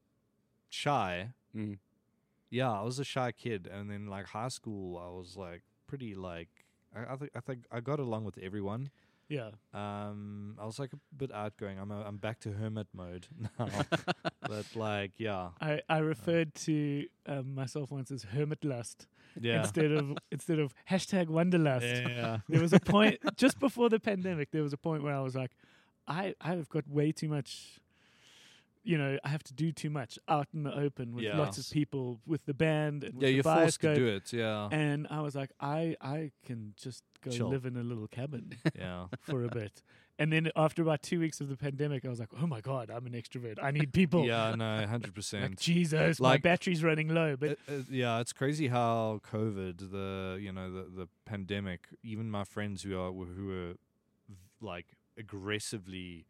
shy. Mm. Yeah, I was a shy kid, and then like high school, I was like pretty like I think I got along with everyone. Yeah. I was like a bit outgoing. I'm back to hermit mode now, but like yeah, I referred to myself once as hermit lust yeah, instead of hashtag wanderlust. yeah. There was a point just before the pandemic. There was a point where I was like, I've got way too much. You know, I have to do too much out in the open with lots of Yes. people, with the band, and with Yeah, the you're forced to Bioscope. do it. Yeah, And I was like, I can just go Chill. live in a little cabin yeah. for a bit. And then after about 2 weeks of the pandemic, I was like, oh my God, I'm an extrovert. I need people. Yeah, no, Like, 100%. Jesus, my Like- battery's running low. But Yeah, it's crazy how COVID, the pandemic, even my friends who were like aggressively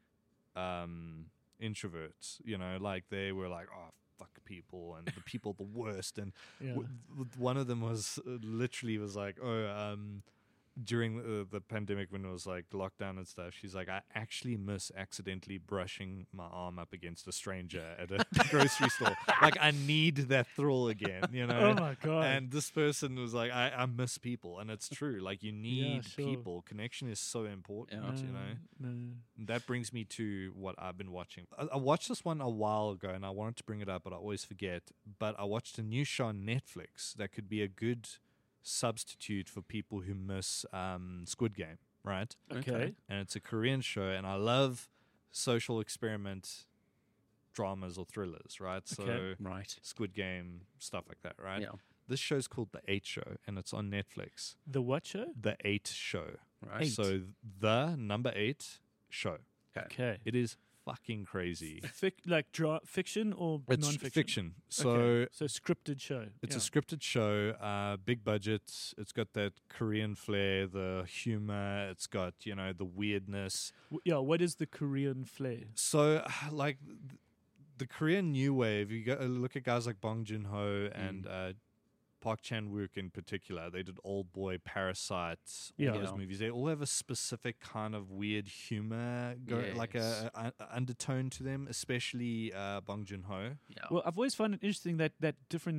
introverts, like they were like, oh fuck people and the people the worst, and yeah. one of them was literally was like, oh, during the pandemic when it was like lockdown and stuff, she's like, I actually miss accidentally brushing my arm up against a stranger at a grocery store. Like I need that thrill again, Oh my God. And this person was like, I miss people, and it's true. Like you need sure. people. Connection is so important, No. That brings me to what I've been watching. I watched this one a while ago, and I wanted to bring it up, but I always forget. But I watched a new show on Netflix that could be a good substitute for people who miss Squid Game, right? Okay. And it's a Korean show, and I love social experiment dramas or thrillers, right? So Okay. Right. Squid Game, stuff like that, right? Yeah. This show's called The 8 Show, and it's on Netflix. The what show? The 8 Show. Right. Eight. So the number 8 show. Okay. It is fucking crazy. Like fiction or It's non-fiction? fiction. So Okay. So scripted show. it's Yeah. a scripted show, big budget. It's got that Korean flair, the humor. It's got, the weirdness. Yeah, what is the Korean flair? So, like, the Korean new wave, you go look at guys like Bong Joon-ho and Park Chan-wook in particular. They did Old Boy, Parasite, all Yeah. those Yeah. movies. They all have a specific kind of weird humor, like Yes. a undertone to them, especially Bong Joon-ho. Yeah. Well, I've always found it interesting that different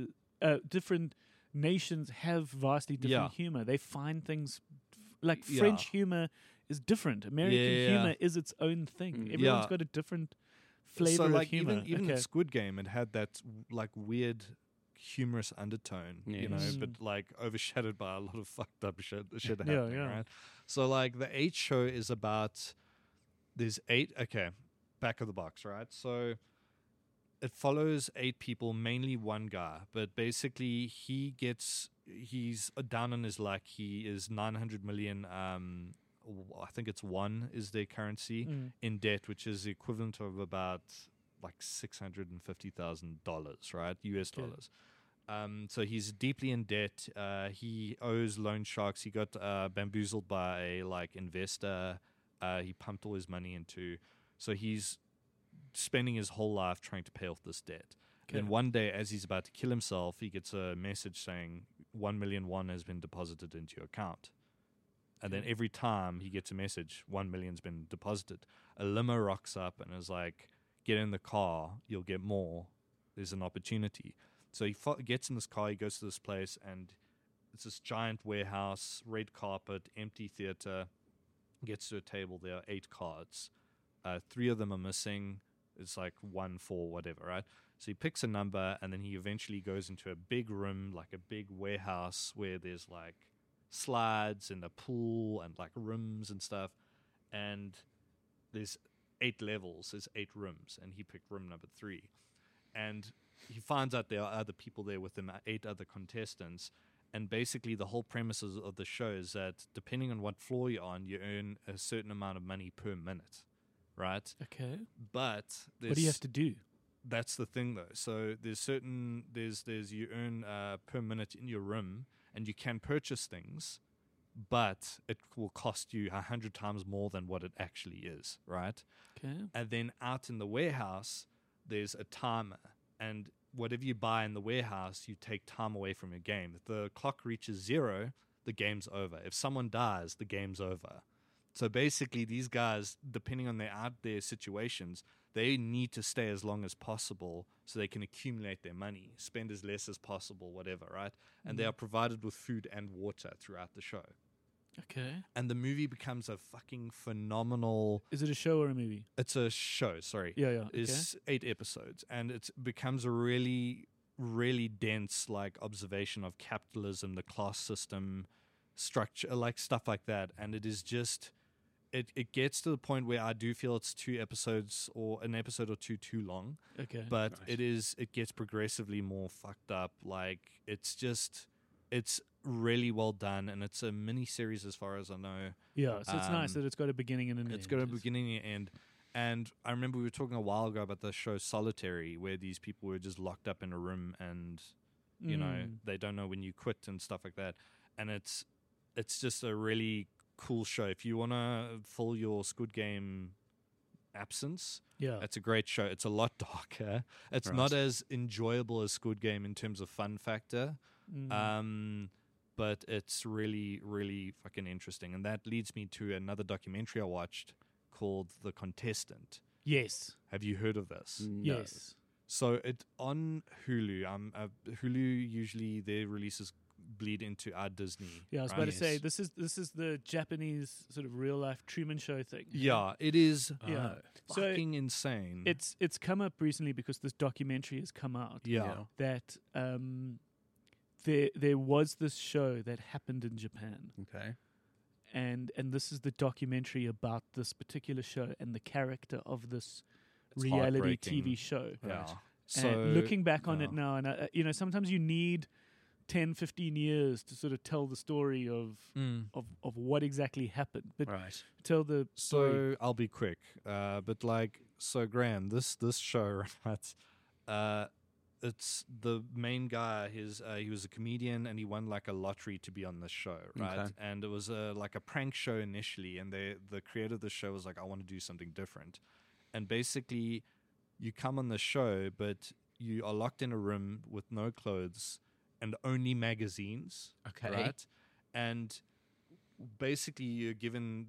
nations have vastly different Yeah. humor. They find things like Yeah. French humor is different. American Yeah. humor is its own thing. Mm. Everyone's Yeah. got a different flavor So, like, of humor. even okay. in Squid Game, it had that like weird humorous undertone, Yes. but like overshadowed by a lot of fucked up shit Yeah, happening, yeah. right? So like the 8 Show is about there's 8. Okay, back of the box, right? So it follows 8 people, mainly one guy, but basically he's down on his luck. He is 900 million. I think it's one is their currency in debt, which is the equivalent of about like $650,000, right? US Okay. dollars. So he's deeply in debt. He owes loan sharks. He got bamboozled by a like investor. He pumped all his money into. So he's spending his whole life trying to pay off this debt. Then one day, as he's about to kill himself, he gets a message saying 1 million won has been deposited into your account. And then every time he gets a message, 1 million's been deposited. A limo rocks up and is like, get in the car, you'll get more. There's an opportunity. So he gets in this car, he goes to this place, and it's this giant warehouse, red carpet, empty theater. Gets to a table, there are 8 cards. 3 of them are missing. It's like 1, 4, whatever, right? So he picks a number, and then he eventually goes into a big room, like a big warehouse, where there's like slides and a pool and like rooms and stuff. And there's 8 levels, there's 8 rooms, and he picked room number 3. And he finds out there are other people there with him, 8 other contestants. And basically the whole premise of the show is that depending on what floor you're on, you earn a certain amount of money per minute, right? Okay. But What do you have to do? that's the thing though. So there's you earn per minute in your room, and you can purchase things, but it will cost you 100 times more than what it actually is, right? Okay. And then out in the warehouse, there's a timer, and whatever you buy in the warehouse, you take time away from your game. If the clock reaches 0, the game's over. If someone dies, the game's over. So basically, these guys, depending on their situations, they need to stay as long as possible so they can accumulate their money, spend as less as possible, whatever, right? And they are provided with food and water throughout the show. Okay. And the movie becomes a fucking phenomenal... Is it a show or a movie? It's a show, sorry. Yeah, yeah. It's 8 episodes, and it becomes a really, really dense like observation of capitalism, the class system, structure, like stuff like that. And it is just... It gets to the point where I do feel it's 2 episodes or an episode or 2 too long. Okay. But Right. it gets progressively more fucked up. Like it's really well done, and it's a mini series as far as I know. Yeah, so it's nice Um, that it's got a beginning and an end. It's got a It's- beginning and end. And I remember we were talking a while ago about the show Solitary, where these people were just locked up in a room, and you know they don't know when you quit and stuff like that. And it's just a really cool show. If you want to fill your Squid Game absence, Yeah. it's a great show. It's a lot darker. It's Right. not as enjoyable as Squid Game in terms of fun factor. But it's really, really fucking interesting. And that leads me to another documentary I watched called The Contestant. Yes. Have you heard of this? No. Yes. So it on Hulu. Hulu usually their releases bleed into our Disney. Yeah, I was right? about to say Yes. this is the Japanese sort of real life Truman Show thing. Yeah, it is Yeah. So fucking insane. it's come up recently because this documentary has come out yeah. that there was this show that happened in Japan, Okay. and this is the documentary about this particular show and the character of this It's reality heartbreaking. TV show. Yeah. Right. So And looking back on it yeah. now, and sometimes you need 10, 15 years to sort of tell the story of what exactly happened, but Right. tell the story. So I'll be quick, but like, so Graham, this show, right? It's the main guy. He was a comedian, and he won like a lottery to be on this show, right? Okay. And it was like a prank show initially, and the creator of the show was like, I want to do something different, and basically, you come on the show, but you are locked in a room with no clothes and only magazines. Okay. Right? And basically you're given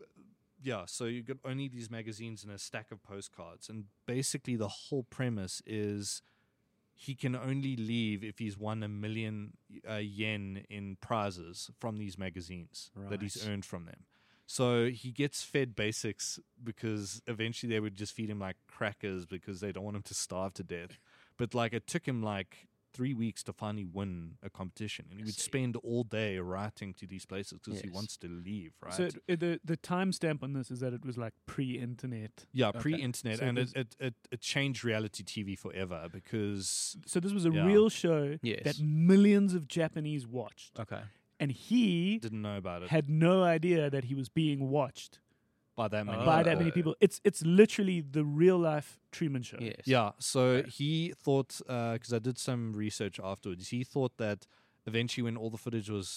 so you got only these magazines and a stack of postcards. And basically the whole premise is he can only leave if he's won 1 million yen in prizes from these magazines that he's Right. earned from them. So he gets fed basics because eventually they would just feed him like crackers because they don't want him to starve to death. But like it took him like 3 weeks to finally win a competition, and he would spend all day writing to these places because he Yes. wants to leave, right? So the timestamp on this is that it was like pre-internet. yeah, Okay. pre-internet, So and there's- it changed reality TV forever because So this was a Yeah. real show Yes. that millions of Japanese watched, Okay. and he didn't know about it had no idea that he was being watched by that many. by that people. many people. It's literally the real life Truman Show. Yes. Yeah, so he thought, because I did some research afterwards, he thought that eventually when all the footage was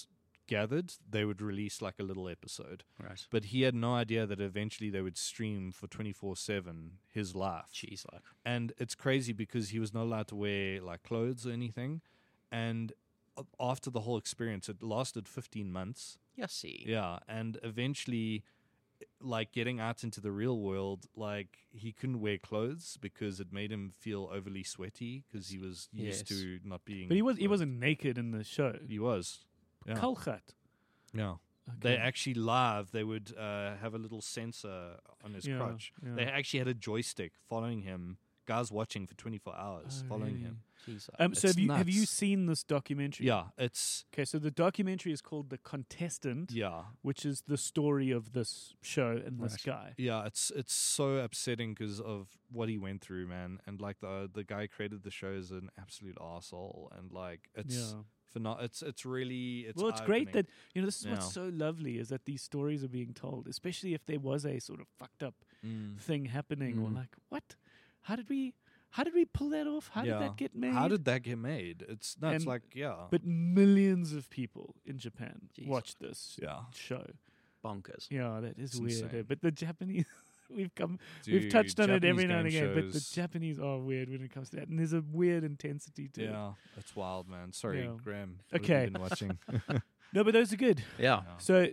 gathered, they would release like a little episode. Right. But he had no idea that eventually they would stream for 24/7 his life. Jeez, like. And it's crazy because he was not allowed to wear like clothes or anything. And after the whole experience, it lasted 15 months. Yeah, see. Yeah. And eventually, like getting out into the real world, like he couldn't wear clothes because it made him feel overly sweaty because he was used Yes. to not being. But he clothed. wasn't naked in the show. He was. Yeah. Kalkhat. Yeah. They actually live. They would have a little sensor on his Yeah, crotch. yeah. They actually had a joystick following him. Guys watching for 24 hours, Oh, following really? him. Jeez, So It's have you nuts. seen this documentary? Yeah, it's Okay, so the documentary is called The Contestant, which is the story of this show and this guy. Yeah, it's so upsetting because of what he went through, man. And like the guy who created the show is an absolute arsehole. And like it's it's really it's Well, it's great eye-opening. that this is what's Yeah. so lovely is that these stories are being told, especially if there was a sort of fucked up thing happening or like what? How did we pull that off? How did that get made? How did that get made? It's nuts. And- Like But millions of people in Japan Jeez. watch this yeah. show. bonkers. Yeah, that is It's weird. insane. But the Japanese, we've Dude, touched on it every Japanese now and game again. But the shows- Japanese are weird when it comes to that, and there's a weird intensity to it. Yeah, it's wild, man. Sorry, Yeah. Graham. What have Okay. you been watching? No, but those are good. Yeah. So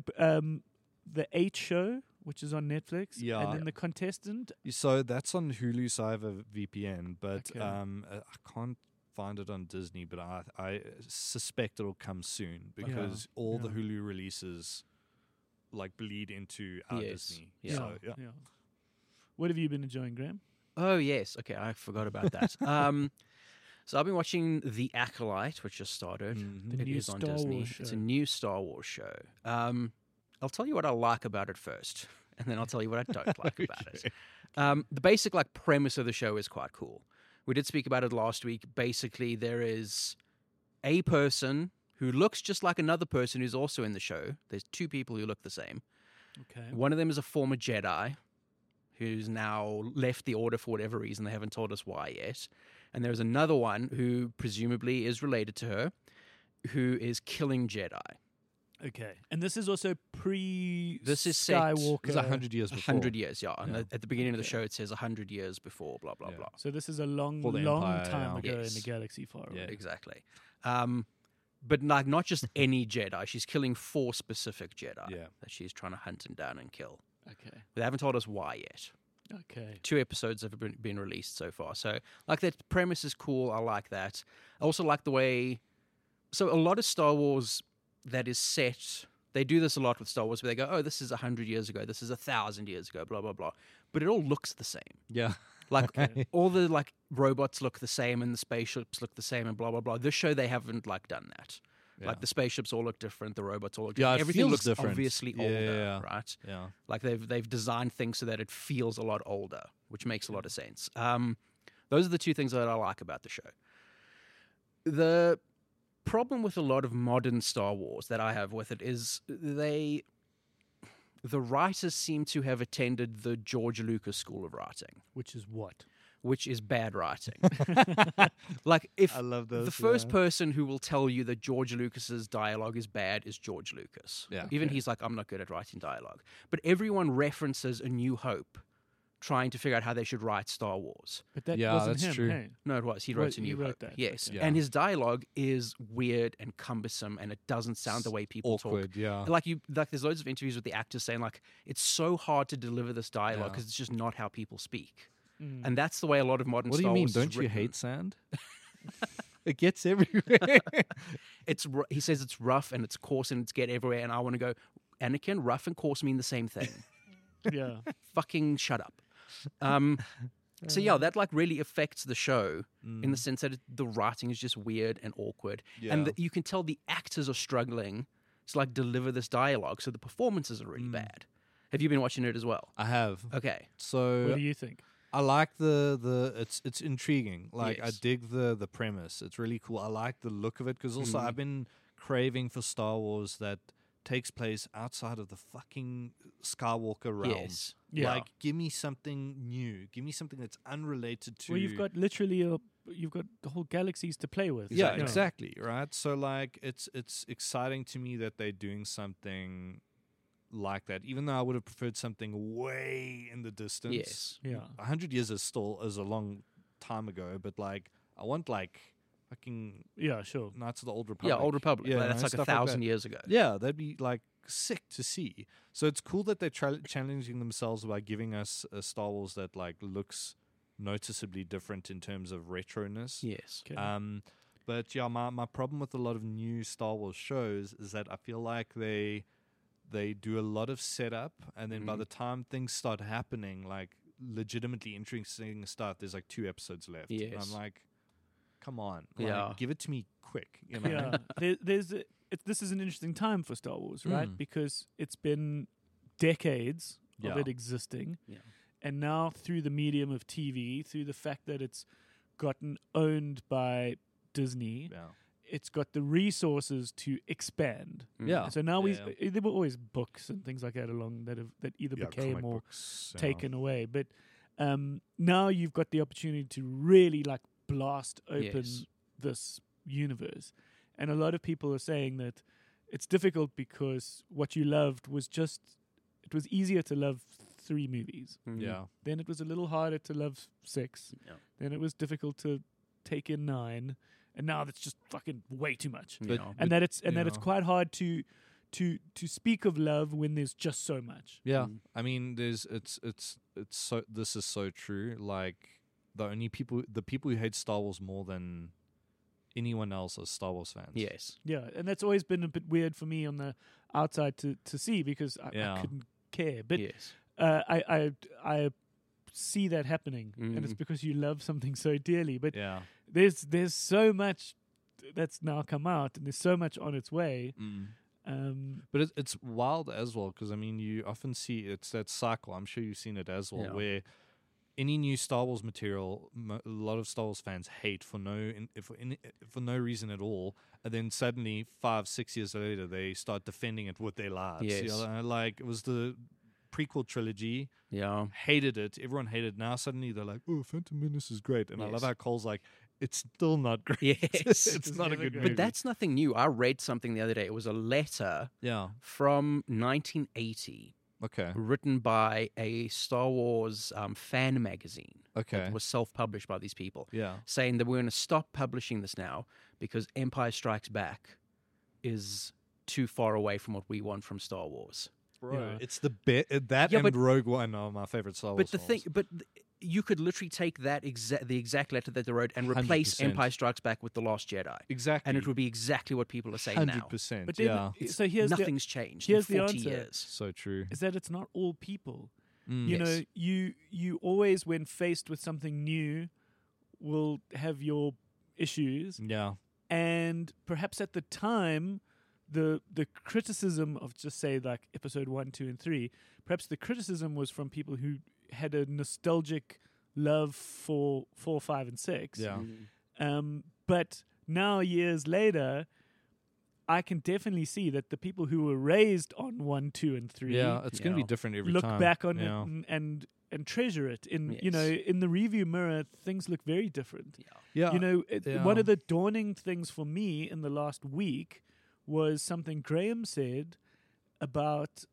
the 8 show, which is on Netflix, Yeah. and then the contestant. So that's on Hulu, so I have a VPN, but Okay. I can't find it on Disney, but I suspect it'll come soon because all the yeah. Hulu releases like bleed into our Yes. Disney. Yeah. So, yeah. What have you been enjoying, Graham? Oh, yes. Okay, I forgot about that. So I've been watching The Acolyte, which just started. Mhm. The It new is on Star Disney. Wars It's show. a new Star Wars show. I'll tell you what I like about it first, and then I'll tell you what I don't like about it. The basic premise of the show is quite cool. We did speak about it last week. Basically, there is a person who looks just like another person who's also in the show. There's 2 people who look the same. Okay. One of them is a former Jedi who's now left the Order for whatever reason. They haven't told us why yet. And there's another one who presumably is related to her who is killing Jedi. Okay. And this is also pre This is set- Skywalker. It's 100 years before. 100 years, yeah. And Yeah. at the beginning of the Okay. show, it says 100 years before, blah, blah, Yeah. blah. So this is a long, For the long Empire, time yeah. ago in Yes. the galaxy far away. Yeah. Exactly. But not just any Jedi. She's killing 4 specific Jedi Yeah. that she's trying to hunt him down and kill. Okay. They haven't told us why yet. Okay. 2 episodes have been released so far. So, that premise is cool. I like that. I also like the way... So, a lot of Star Wars that is set... They do this a lot with Star Wars where they go, oh, this is 100 years ago. This is 1,000 years ago, blah, blah, blah. But it all looks the same. Yeah. Like, all the, robots look the same and the spaceships look the same and blah, blah, blah. This show, they haven't, done that. Yeah. Like, the spaceships all look different. The robots all look Yeah, different. it Everything feels looks different. obviously Yeah, older, yeah. right? Yeah. Like they've designed things so that it feels a lot older, which makes a lot of sense. Those are the 2 things that I like about the show. The problem with a lot of modern Star Wars that I have with it is the writers seem to have attended the George Lucas School of Writing, Which is what? which is bad writing. Like if I love the those, first yeah. person who will tell you that George Lucas's dialogue is bad is George Lucas. Yeah. Even he's like, I'm not good at writing dialogue. But everyone references A New Hope, trying to figure out how they should write Star Wars. But that Yeah, wasn't that's him, true. hey? No, it was. He Well, wrote A he New wrote Hope. that, Yes. okay. And his dialogue is weird and cumbersome, and it doesn't sound the way people talk. Awkward, yeah. Like there's loads of interviews with the actors saying it's so hard to deliver this dialogue Yeah. because it's just not how people speak. Mm. And that's the way a lot of modern What do Star you mean? Wars is Don't you written. hate sand? It gets everywhere. He says it's rough and it's coarse and it's get everywhere. And I want to go, Anakin, rough and coarse mean the same thing. Yeah. Fucking shut up. So yeah, that really affects the show in the sense that the writing is just weird and awkward, and Yeah. you can tell the actors are struggling to deliver this dialogue. So the performances are really bad. Have you been watching it as well? I have. Okay. So What do you think? I like the it's intriguing. Like I Yes. dig the premise. It's really cool. I like the look of it because also Mhm. I've been craving for Star Wars that takes place outside of the fucking Skywalker realm. Yes. Yeah. Like give me something new. Give me something that's unrelated to Well, you've got literally a you've got the whole galaxies to play with. Yeah, you know. exactly, right? So like it's exciting to me that they're doing something like that, even though I would have preferred something way in the distance. Yes. Yeah. 100 years is a long time ago, but like I want like fucking Yeah, sure. Knights of the Old Republic. Yeah, Old Republic. Yeah, Like, that's like stuff 1,000 that. years ago. Yeah, that'd be like sick to see. So it's cool that they're challenging themselves by giving us a Star Wars that like looks noticeably different in terms of retroness. Yes. Okay. But yeah, my problem with a lot of new Star Wars shows is that I feel like they do a lot of setup, and then by the time things start happening, like legitimately interesting stuff, there's like 2 episodes left. And Yes. I'm like, come on, like, Yeah. give it to me quick. You know? Yeah, this is an interesting time for Star Wars, right? Mm. Because it's been decades of Yeah. it existing, Yeah. and now through the medium of TV, through the fact that it's gotten owned by Disney, Yeah. it's got the resources to expand. Yeah. So now Yeah. there were always books and things like that along that either Yeah, became comic or books, taken away, but now you've got the opportunity to really like blast open Yes. this universe, and a lot of people are saying that it's difficult because what you loved was it was easier to love 3 movies, Yeah. then it was a little harder to love 6, Yeah. then it was difficult to take in 9, and now that's just fucking way too much. But- And that it's yeah. quite hard to speak of love when there's just so much. Yeah, I mean, it's so this is so true. Like the people who hate Star Wars more than anyone else are Star Wars fans. Yes. Yeah, and that's always been a bit weird for me on the outside to see because I Yeah. couldn't care. But Yes. I see that happening, and it's because you love something so dearly. But Yeah. there's so much that's now come out, and there's so much on its way. But it's wild as well because I mean you often see it's that cycle. I'm sure you've seen it as well, Yeah. where any new Star Wars material, a lot of Star Wars fans hate for no reason at all, and then suddenly 5-6 years later they start defending it with their lives. Yes. You know, like it was the prequel trilogy. Yeah. Hated it. Everyone hated it. Now suddenly they're like, "Oh, Phantom Menace is great," and I love Yes. how Cole's like, "It's still not great. Yes. it's not a never good great. movie." But that's nothing new. I read something the other day. It was a letter yeah. from 1980 Okay. written by a Star Wars fan magazine. Okay. That was self-published by these people, Yeah. saying that we're going to stop publishing this now because Empire Strikes Back is too far away from what we want from Star Wars. Bro, Yeah. it's the bit that Yeah, and but- Rogue One are my favorite Star Wars. But you could literally take that the exact letter that they wrote and replace 100%. Empire Strikes Back with The Last Jedi, exactly, and it would be exactly what people are saying now. 100%. But then, Yeah, so here's Nothing's changed here's in the 40 answer. years. so true. is that it's not all people. Mm. You Yes. know, you always, when faced with something new, will have your issues, Yeah, and perhaps at the time, the criticism of just say like episode 1, 2, and 3, perhaps the criticism was from people who had a nostalgic love for 4, 5, and 6. yeah, But now, years later, I can definitely see that the people who were raised on 1, 2, and 3 yeah. It's gonna be Yeah. different every look time. back on yeah. it and treasure it. You know, Yes. in the review mirror, things look very different. Yeah, You know, one yeah. of the dawning things for me in the last week was something Graham said about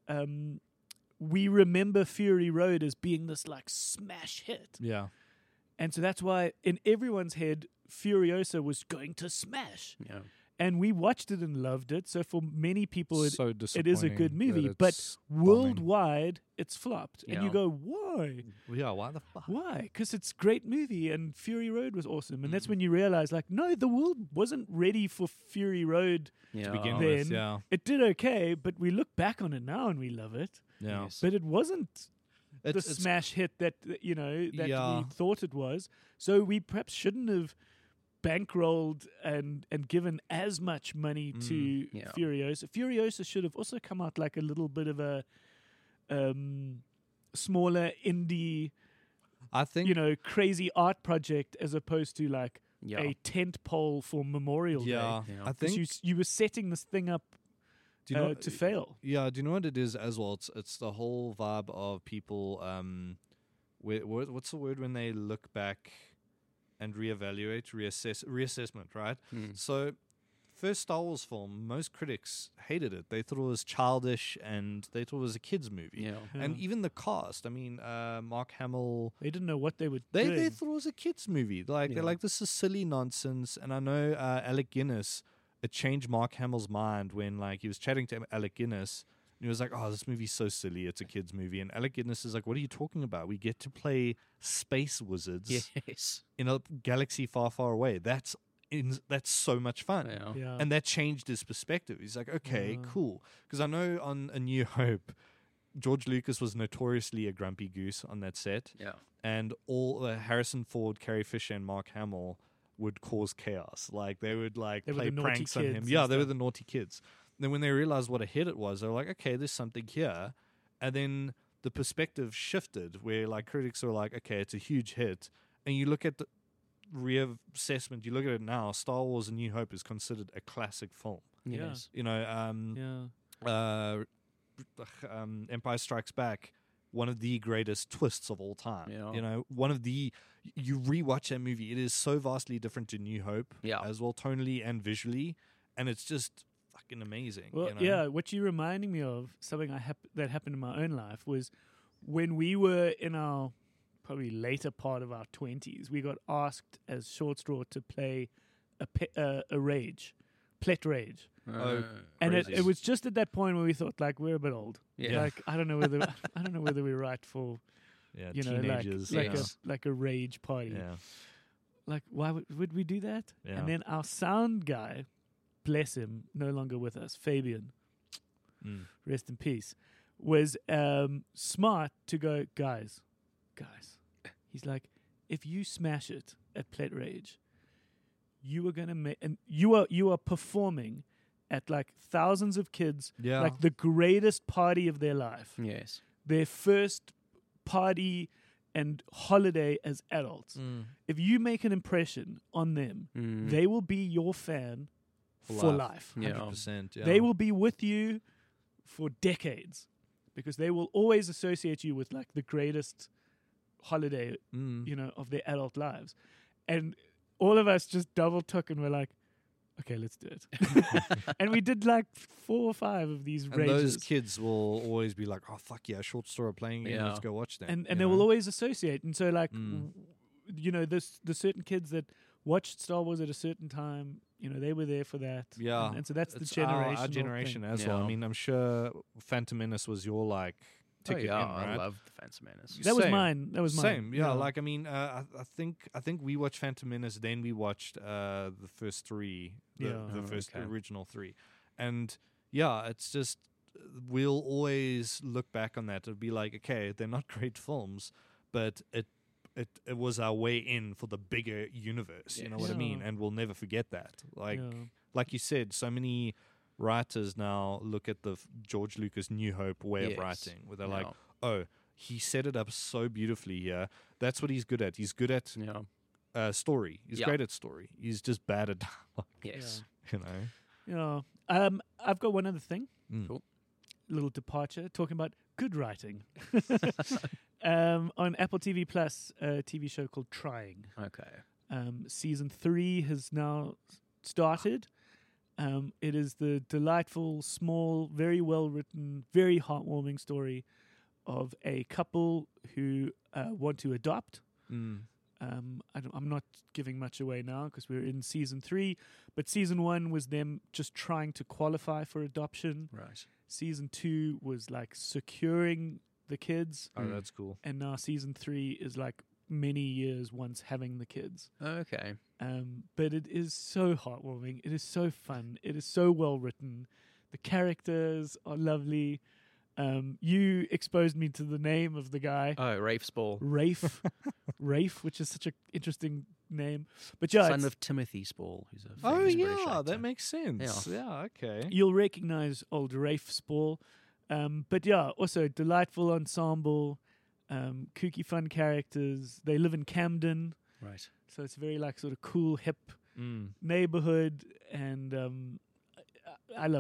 we remember Fury Road as being this like smash hit. yeah, And so that's why in everyone's head, Furiosa was going to smash. Yeah. And we watched it and loved it. So for many people, so it is a disappointing good movie. that But it's bombing. worldwide, it's flopped. And you Yeah. go, why? Yeah, why the fuck? Why? Because it's a great movie and Fury Road was awesome. And that's Mm. when you realize, like, no, the world wasn't ready for Fury Road. Yeah. Begin Then with, yeah, it did okay, but we look back on it now and we love it. yeah. Yes. But it wasn't the It's smash hit that that Yeah. we thought it was. So we perhaps shouldn't have bankrolled and given as much money to Yeah. Furiosa. Furiosa should have also come out like a little bit of a smaller indie, I think you know, crazy art project as opposed to like Yeah. a tent pole for Memorial yeah, Day. Yeah. I 'Cause think. you were setting this thing up Do you know to fail. Yeah, do you know what it is as well? It's the whole vibe of people. What's the word when they look back and reevaluate, reassessment, right? Mm. So, first Star Wars film, most critics hated it. They thought it was childish and they thought it was a kids' movie. Yeah. And Yeah. even the cast, I mean, Mark Hamill, They didn't know what they were they doing. thought it was a kids' movie. Like, Yeah. they're like, this is silly nonsense. And I know Alec Guinness, it changed Mark Hamill's mind when, like, he was chatting to Alec Guinness. And he was like, oh, this movie's so silly. It's a kids' movie. And Alec Guinness is like, what are you talking about? We get to play space wizards Yes. in a galaxy far, far away. That's so much fun. Yeah. Yeah. And that changed his perspective. He's like, okay, Yeah. cool. Because I know on A New Hope, George Lucas was notoriously a grumpy goose on that set. Yeah. And all Harrison Ford, Carrie Fisher, and Mark Hamill would cause chaos. Like, they would, like, They were play the naughty pranks on him. kids Yeah, and they were stuff. the naughty kids. Then when they realized what a hit it was, they were like, okay, there's something here. And then the perspective shifted where, like, critics were like, okay, it's a huge hit. And you look at the reassessment, you look at it now, Star Wars A New Hope is considered a classic film. Yeah. Yes. You know, Yeah. Empire Strikes Back, one of the greatest twists of all time. Yeah. You know, you rewatch that movie, it is so vastly different to New Hope, Yeah. as well tonally and visually, and it's just fucking amazing. Well, you know? yeah. What you're reminding me of, something that happened in my own life, was when we were in our probably later part of our 20s. We got asked as Short Straw to play a rage, Plet Rage. Oh, And it Crazy. was just at that point where we thought, like, we're a bit old. Yeah. Like, I don't know whether we're right for, Yeah, you know, teenagers. like yeah. like a rage party. yeah. Like, why would we do that? Yeah. And then our sound guy, bless him, no longer with us, Fabian, Mm. rest in peace, was smart to go, guys. He's like, if you smash it at Plet Rage, you are gonna make, and you are performing at like thousands of kids, Yeah. like the greatest party of their life, Yes. their first party and holiday as adults. Mm. If you make an impression on them, Mm. they will be your fan for life. Yeah. 100%. Yeah. They will be with you for decades because they will always associate you with like the greatest holiday, Mm. you know, of their adult lives. And all of us just double took and were like, okay, let's do it. And we did like 4 or 5 of these And rages. those kids will always be like, oh, fuck yeah, Short Story playing again. Yeah. Let's go watch that. and you they will know? always associate. And so like, Mm. you know, the certain kids that watched Star Wars at a certain time, you know, they were there for that. Yeah. And so that's the It's generation. our generation as well. Yeah. I mean, I'm sure Phantom Menace was your, like, ticket oh, yeah, in, right? I love the Phantom Menace. That was Same. mine. That was mine. Same, yeah. Like, I mean, I think we watched Phantom Menace, then we watched the first 3, the Yeah. Oh, first okay. original 3, and yeah, it's just we'll always look back on that. It'll be like, okay, they're not great films, but it was our way in for the bigger universe. You know what I mean? Yeah. And we'll never forget that. Like Yeah. like you said, so many writers now look at the George Lucas New Hope way Yes. of writing, where they're Yeah. like, oh, he set it up so beautifully here. That's what he's good at. He's good at Yeah. story. He's Yeah. great at story. He's just bad at dialogue, Yes. you know? Yeah. I've got one other thing. Mm. Cool. Little departure, talking about good writing. On Apple TV Plus, a TV show called Trying. Okay. Season 3 has now started. It is the delightful, small, very well written, very heartwarming story of a couple who want to adopt. Mm. I'm not giving much away now because we're in season 3, but season 1 was them just trying to qualify for adoption. Right. Season 2 was like securing the kids, Oh, Mm. that's cool. and now season 3 is like many years once having the kids. Okay. But it is so heartwarming. It is so fun. It is so well written. The characters are lovely. You exposed me to the name of the guy, Oh, Rafe Spall. Rafe. Rafe, which is such an interesting name. But yeah, Son it's- of Timothy Spall, who's a famous Oh, British yeah, actor. that makes sense. Yeah, okay. you'll recognize old Rafe Spall. But yeah, also delightful ensemble, kooky fun characters. They live in Camden, Right. so it's very like sort of cool, hip Mm. neighborhood, and I love it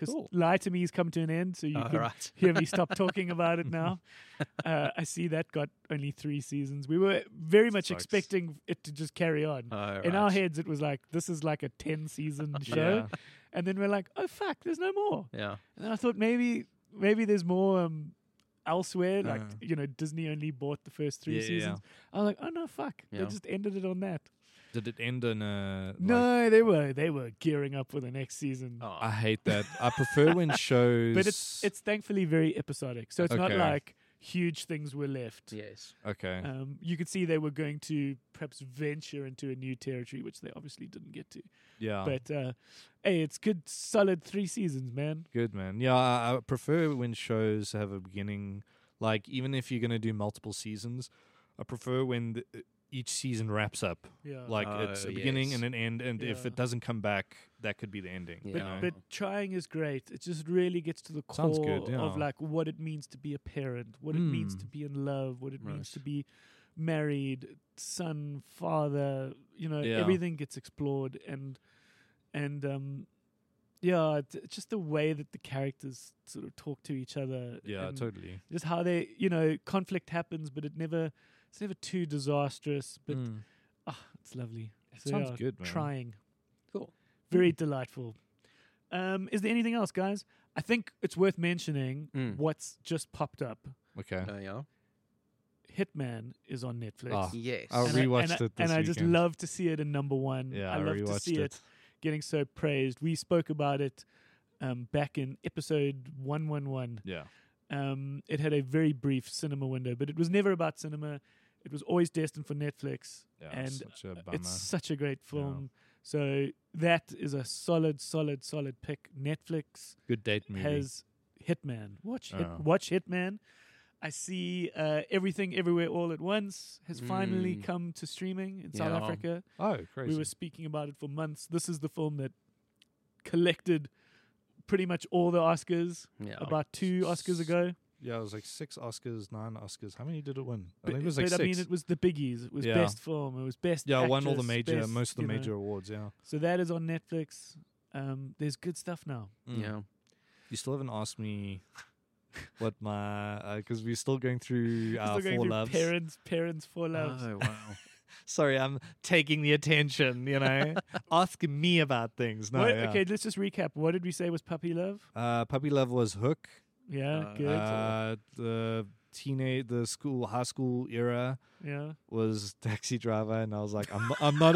because Cool. Lie to Me's come to an end, so you Oh, can right. hear me stop talking about it now. I see that got only 3 seasons. We were very much Sucks. expecting it to just carry on. Oh, In our right. heads, it was like, this is like a 10-season show. Yeah. And then we're like, oh, fuck, there's no more. Yeah. And then I thought maybe there's more elsewhere. Like, Uh. Disney only bought the first 3 Yeah, seasons. I was like, oh, no, fuck. They Yeah. just ended it on that. Did it end in a? No, they were gearing up for the next season. Oh. I hate that. I prefer when shows. But it's thankfully very episodic. So it's not Okay. like huge things were left. Yes. okay. You could see they were going to perhaps venture into a new territory, which they obviously didn't get to. Yeah. But hey, it's good, solid 3 seasons, man. Good, man. Yeah, I prefer when shows have a beginning. Like, even if you're going to do multiple seasons, I prefer when each season wraps up. Yeah. Like, it's Oh, a beginning yes. and an end. And if Yeah. it doesn't come back, that could be the ending. Yeah. But, you know? but trying is great. It just really gets to the Sounds core good, yeah. of like what it means to be a parent, what it means to be in love, what it means Right. to be married, son, father. Yeah. Everything gets explored, and yeah, it's just the way that the characters sort of talk to each other. Yeah, and totally. just how they, conflict happens, but it's never too disastrous. But it's lovely. It sounds good, man. Trying. Cool. Very delightful. Is there anything else, guys? I think it's worth mentioning what's just popped up. Okay. Yeah. Hitman is on Netflix. Ah. Yes. I And I- rewatched and I- it this and I just weekend. love to see it in number 1. Yeah, I I love to rewatched see it getting so praised. We spoke about it back in episode 111. Yeah. It had a very brief cinema window, but it was never about cinema. It was always destined for Netflix, Yeah. and such a bummer. it's such a great film. So that is a solid pick. Netflix Good date movie. has Hitman. Watch Oh. watch Hitman. I see Everything Everywhere All at Once has finally come to streaming in South Yeah. Africa. Oh, crazy. We were speaking about it for months. This is the film that collected pretty much all the Oscars Yeah. about 2 Oscars ago. Yeah, it was like 6 Oscars, 9 Oscars. How many did it win? I But, think it was like but 6. I mean, it was the biggies. It was Yeah. best film. It was best. Yeah, won all the actress, major, best, most of the you know. major awards. Yeah. So that is on Netflix. There's good stuff now. Yeah. You still haven't asked me what my because we're still going through Still our going 4 through loves. parents, 4 loves. Oh wow. Sorry, I'm taking the attention. Ask me about things. No, What- yeah. Okay, let's just recap. What did we say was Puppy Love? Puppy Love was Hook. Yeah, good. The high school era Yeah. was Taxi Driver, and I was like, I'm not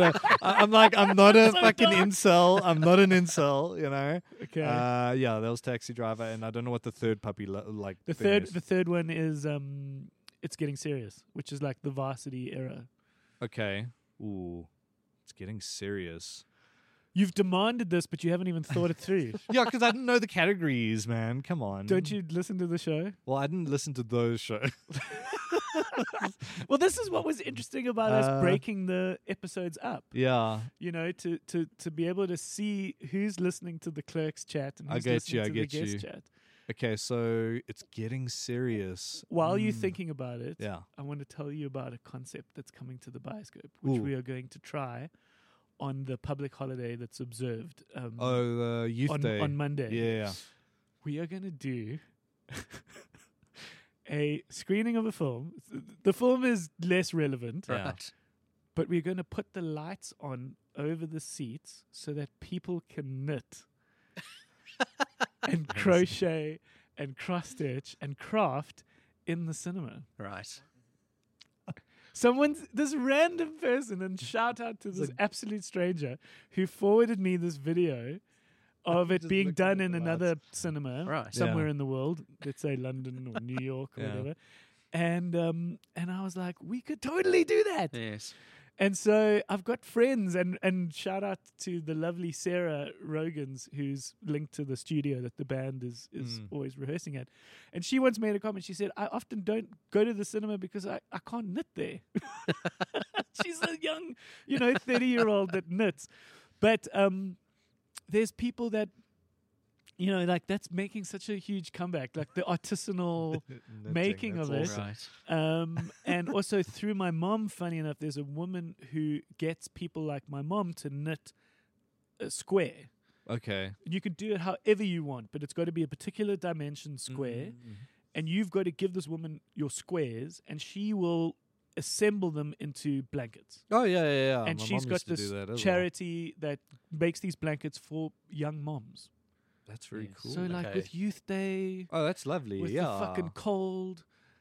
a So fucking dark. incel. I'm not an incel. Okay. Yeah, that was Taxi Driver, and I don't know what the third puppy the thing is. third one is It's Getting Serious, which is like the Varsity era. Okay. Ooh, it's getting serious. You've demanded this, but you haven't even thought it through. Yeah, because I didn't know the categories, man. Come on. Don't you listen to the show? Well, I didn't listen to those shows. Well, this is what was interesting about us breaking the episodes up. Yeah. To be able to see who's listening to the Clerks chat and I who's get listening you, I to get the guest you. chat. Okay, so it's getting serious. While you're thinking about it, Yeah. I want to tell you about a concept that's coming to the Bioscope, which Ooh. we are going to try on the public holiday that's observed Youth Day. on Monday. Yeah. We are going to do a screening of a film. The film is less relevant, Yeah. Right. but we're going to put the lights on over the seats so that people can knit and crochet and cross stitch and craft in the cinema. Right. This random person, and shout out to this absolute stranger who forwarded me this video of it Just being looking done at in the another cinema Right. somewhere Yeah. in the world, let's say London or New York or Yeah. whatever. And I was like, we could totally do that. Yes. And so I've got friends, and shout out to the lovely Sarah Rogans, who's linked to the studio that the band is always rehearsing at. And she once made a comment. She said, I often don't go to the cinema because I can't knit there. She's a young, 30-year-old that knits. But there's people that, like that's making such a huge comeback, like the artisanal making of it. Right. And also through my mom, funny enough, there's a woman who gets people like my mom to knit a square. Okay. You can do it however you want, but it's got to be a particular dimension square. And you've got to give this woman your squares, and she will assemble them into blankets. Oh yeah. And My she's mom got used to do this that as well. charity that makes these blankets for young moms. That's very cool. So like Okay. with Youth Day, Oh, that's lovely. with yeah. the fucking cold,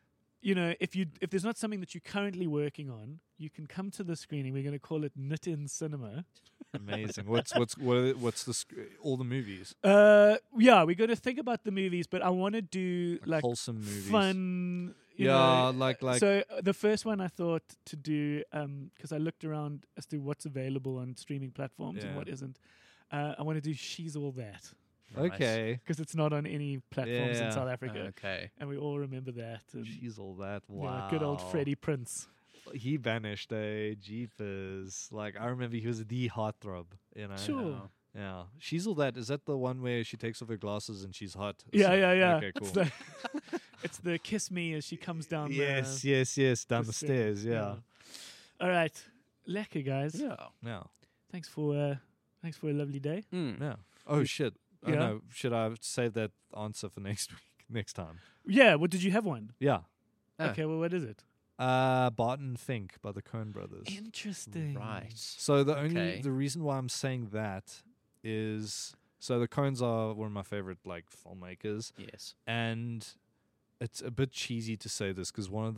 if there's not something that you're currently working on, you can come to the screening. We're going to call it Knit In Cinema. Amazing. What's all the movies? Yeah, we're going to think about the movies, but I want to do like wholesome movies. fun. You Yeah, know, like So the first one I thought to do, because I looked around as to what's available on streaming platforms and Yeah. what isn't. I want to do She's All That Okay. because it's not on any platforms in Yeah. South Africa, Okay. and we all remember that. And, She's all that. yeah, Wow. good old Freddie Prince. He vanished, jeepers. Like I remember he was the heartthrob, you know. Sure. Yeah. She's all that. Is that the one where she takes off her glasses and she's hot? Yeah. Okay, It's cool. it's the kiss me as she comes down. Yes, down the stairs. stairs. Yeah. All right, lekker guys. Yeah. Yeah. Thanks for a lovely day. Mm. Yeah. Oh shit. Oh Yeah. no. Should I save that answer for next week? Next time. Yeah. Well, did you have one? Yeah. Oh. Okay. Well, what is it? Barton Fink by the Coen Brothers. Interesting. Right. So Okay. the reason why I'm saying that is so the Coens are one of my favorite like filmmakers, Yes. and it's a bit cheesy to say this because one of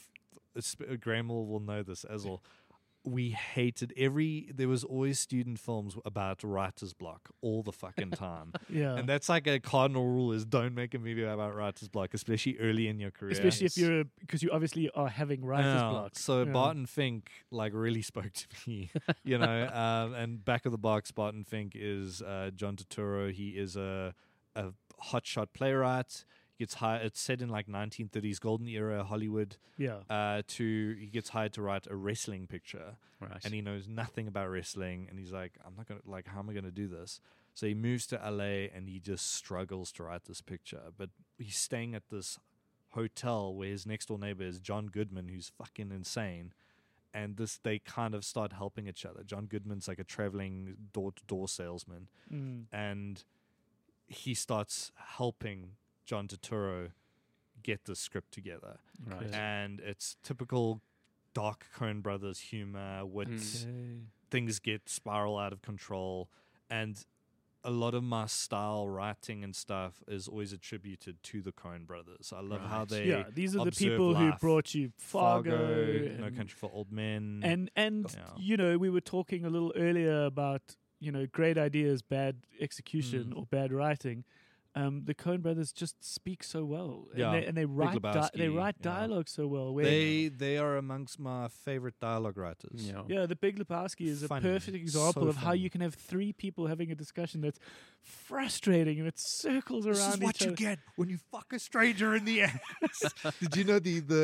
Graham will know this as well. We hated there was always student films about writer's block all the fucking time. Yeah. And that's like a cardinal rule is don't make a movie about writer's block, especially early in your career. Especially if because you obviously are having writer's Yeah, block. So Yeah. Barton Fink like really spoke to me, you know. And back of the box, Barton Fink is John Turturro. He is a hotshot playwright. He gets hired. It's set in like 1930s golden era Hollywood. Yeah. He gets hired to write a wrestling picture, Right. and he knows nothing about wrestling. And he's like, I'm not gonna how am I gonna do this? So he moves to LA and he just struggles to write this picture. But he's staying at this hotel where his next door neighbor is John Goodman, who's fucking insane. And they kind of start helping each other. John Goodman's like a traveling door-to-door salesman, and he starts helping John Turturro get the script together. Right. And it's typical dark Coen Brothers humor, wit. Okay. Things get spiral out of control, and a lot of my style writing and stuff is always attributed to the Coen Brothers. I love how Right. they Yeah, these are the observe people who life. brought you Fargo, No and, Country for Old Men, and Yeah. we were talking a little earlier about great ideas, bad execution, or bad writing. The Coen Brothers just speak so well, Yeah. and they write Lebowski, yeah. dialogue so well. Where they are amongst my favorite dialogue writers. Yeah. yeah, The Big Lebowski is a Funny. perfect example So of how funny. you can have three people having a discussion that's frustrating and it circles around This is what each you other. get when you fuck a stranger in the ass. Did you know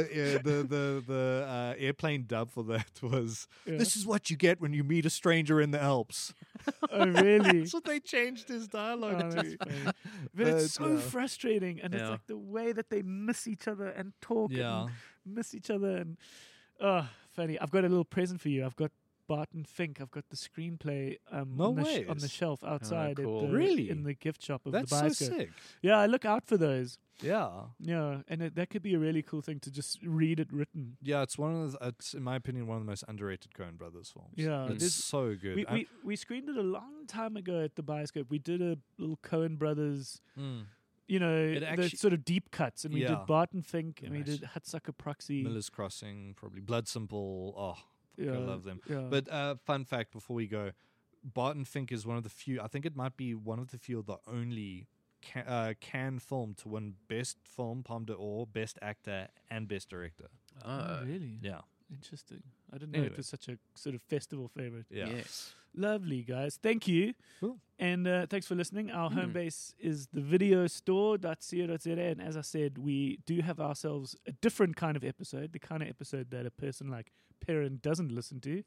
the airplane dub for that was Yeah. "This is what you get when you meet a stranger in the Alps." Oh, really? That's what they changed his dialogue. Oh, to. that's funny. But it's so yeah. frustrating, and it's Yeah. like the way that they miss each other and talk Yeah. and miss each other, and funny. I've got a little present for you. I've got Barton Fink. I've got the screenplay No on the ways. shelf outside cool. at Really? in the gift shop of That's the so bioscope. sick. Yeah, I look out for those. Yeah. Yeah, and that could be a really cool thing to just read it written. Yeah, it's it's in my opinion one of the most underrated Coen Brothers films. Yeah, it's there's- so good. We screened it a long time ago at the bioscope. We did a little Coen Brothers, It the actu- sort of deep cuts, and we Yeah. did Barton Fink, and we Nice. did Hudsucker Proxy. Miller's Crossing, probably Blood Simple. Oh, fuck, Yeah, I love them. yeah. But fun fact before we go, Barton Fink is one of the few. I think it might be one of the few, of the only Cannes film to win Best Film, Palme d'Or, Best Actor, and Best Director. Oh, really? Yeah, Interesting. I didn't know Anyway. it was such a sort of festival favorite. yeah. Yes. Lovely, guys. Thank you. Cool. And thanks for listening. Our home base is the videostore.co.za. And as I said, we do have ourselves a different kind of episode, the kind of episode that a person like Perrin doesn't listen to.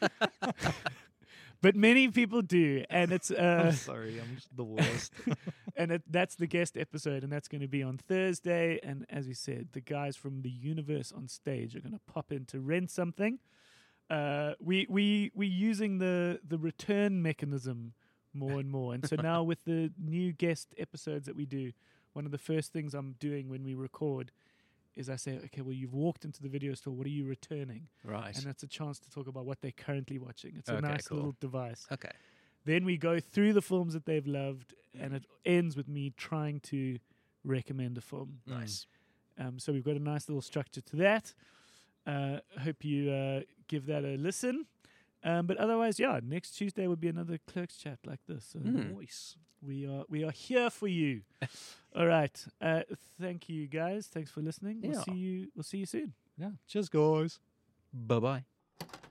But many people do. And it's I'm sorry, I'm just the worst. and that's the guest episode, and that's going to be on Thursday. And as we said, the guys from the Universe on Stage are going to pop in to rent something. We're using the return mechanism more and more. And so now with the new guest episodes that we do, one of the first things I'm doing when we record is I say, okay, well, you've walked into the video store. What are you returning? Right. And that's a chance to talk about what they're currently watching. It's a Okay, nice cool. little device. Okay. Then we go through the films that they've loved, and it ends with me trying to recommend a film. Nice. So we've got a nice little structure to that. Hope you give that a listen. But otherwise, yeah, next Tuesday would be another Clerks Chat like this. So Nice. we are here for you. All right. Thank you, guys. Thanks for listening. Yeah. We'll see you soon. Yeah. Cheers, guys. Bye-bye.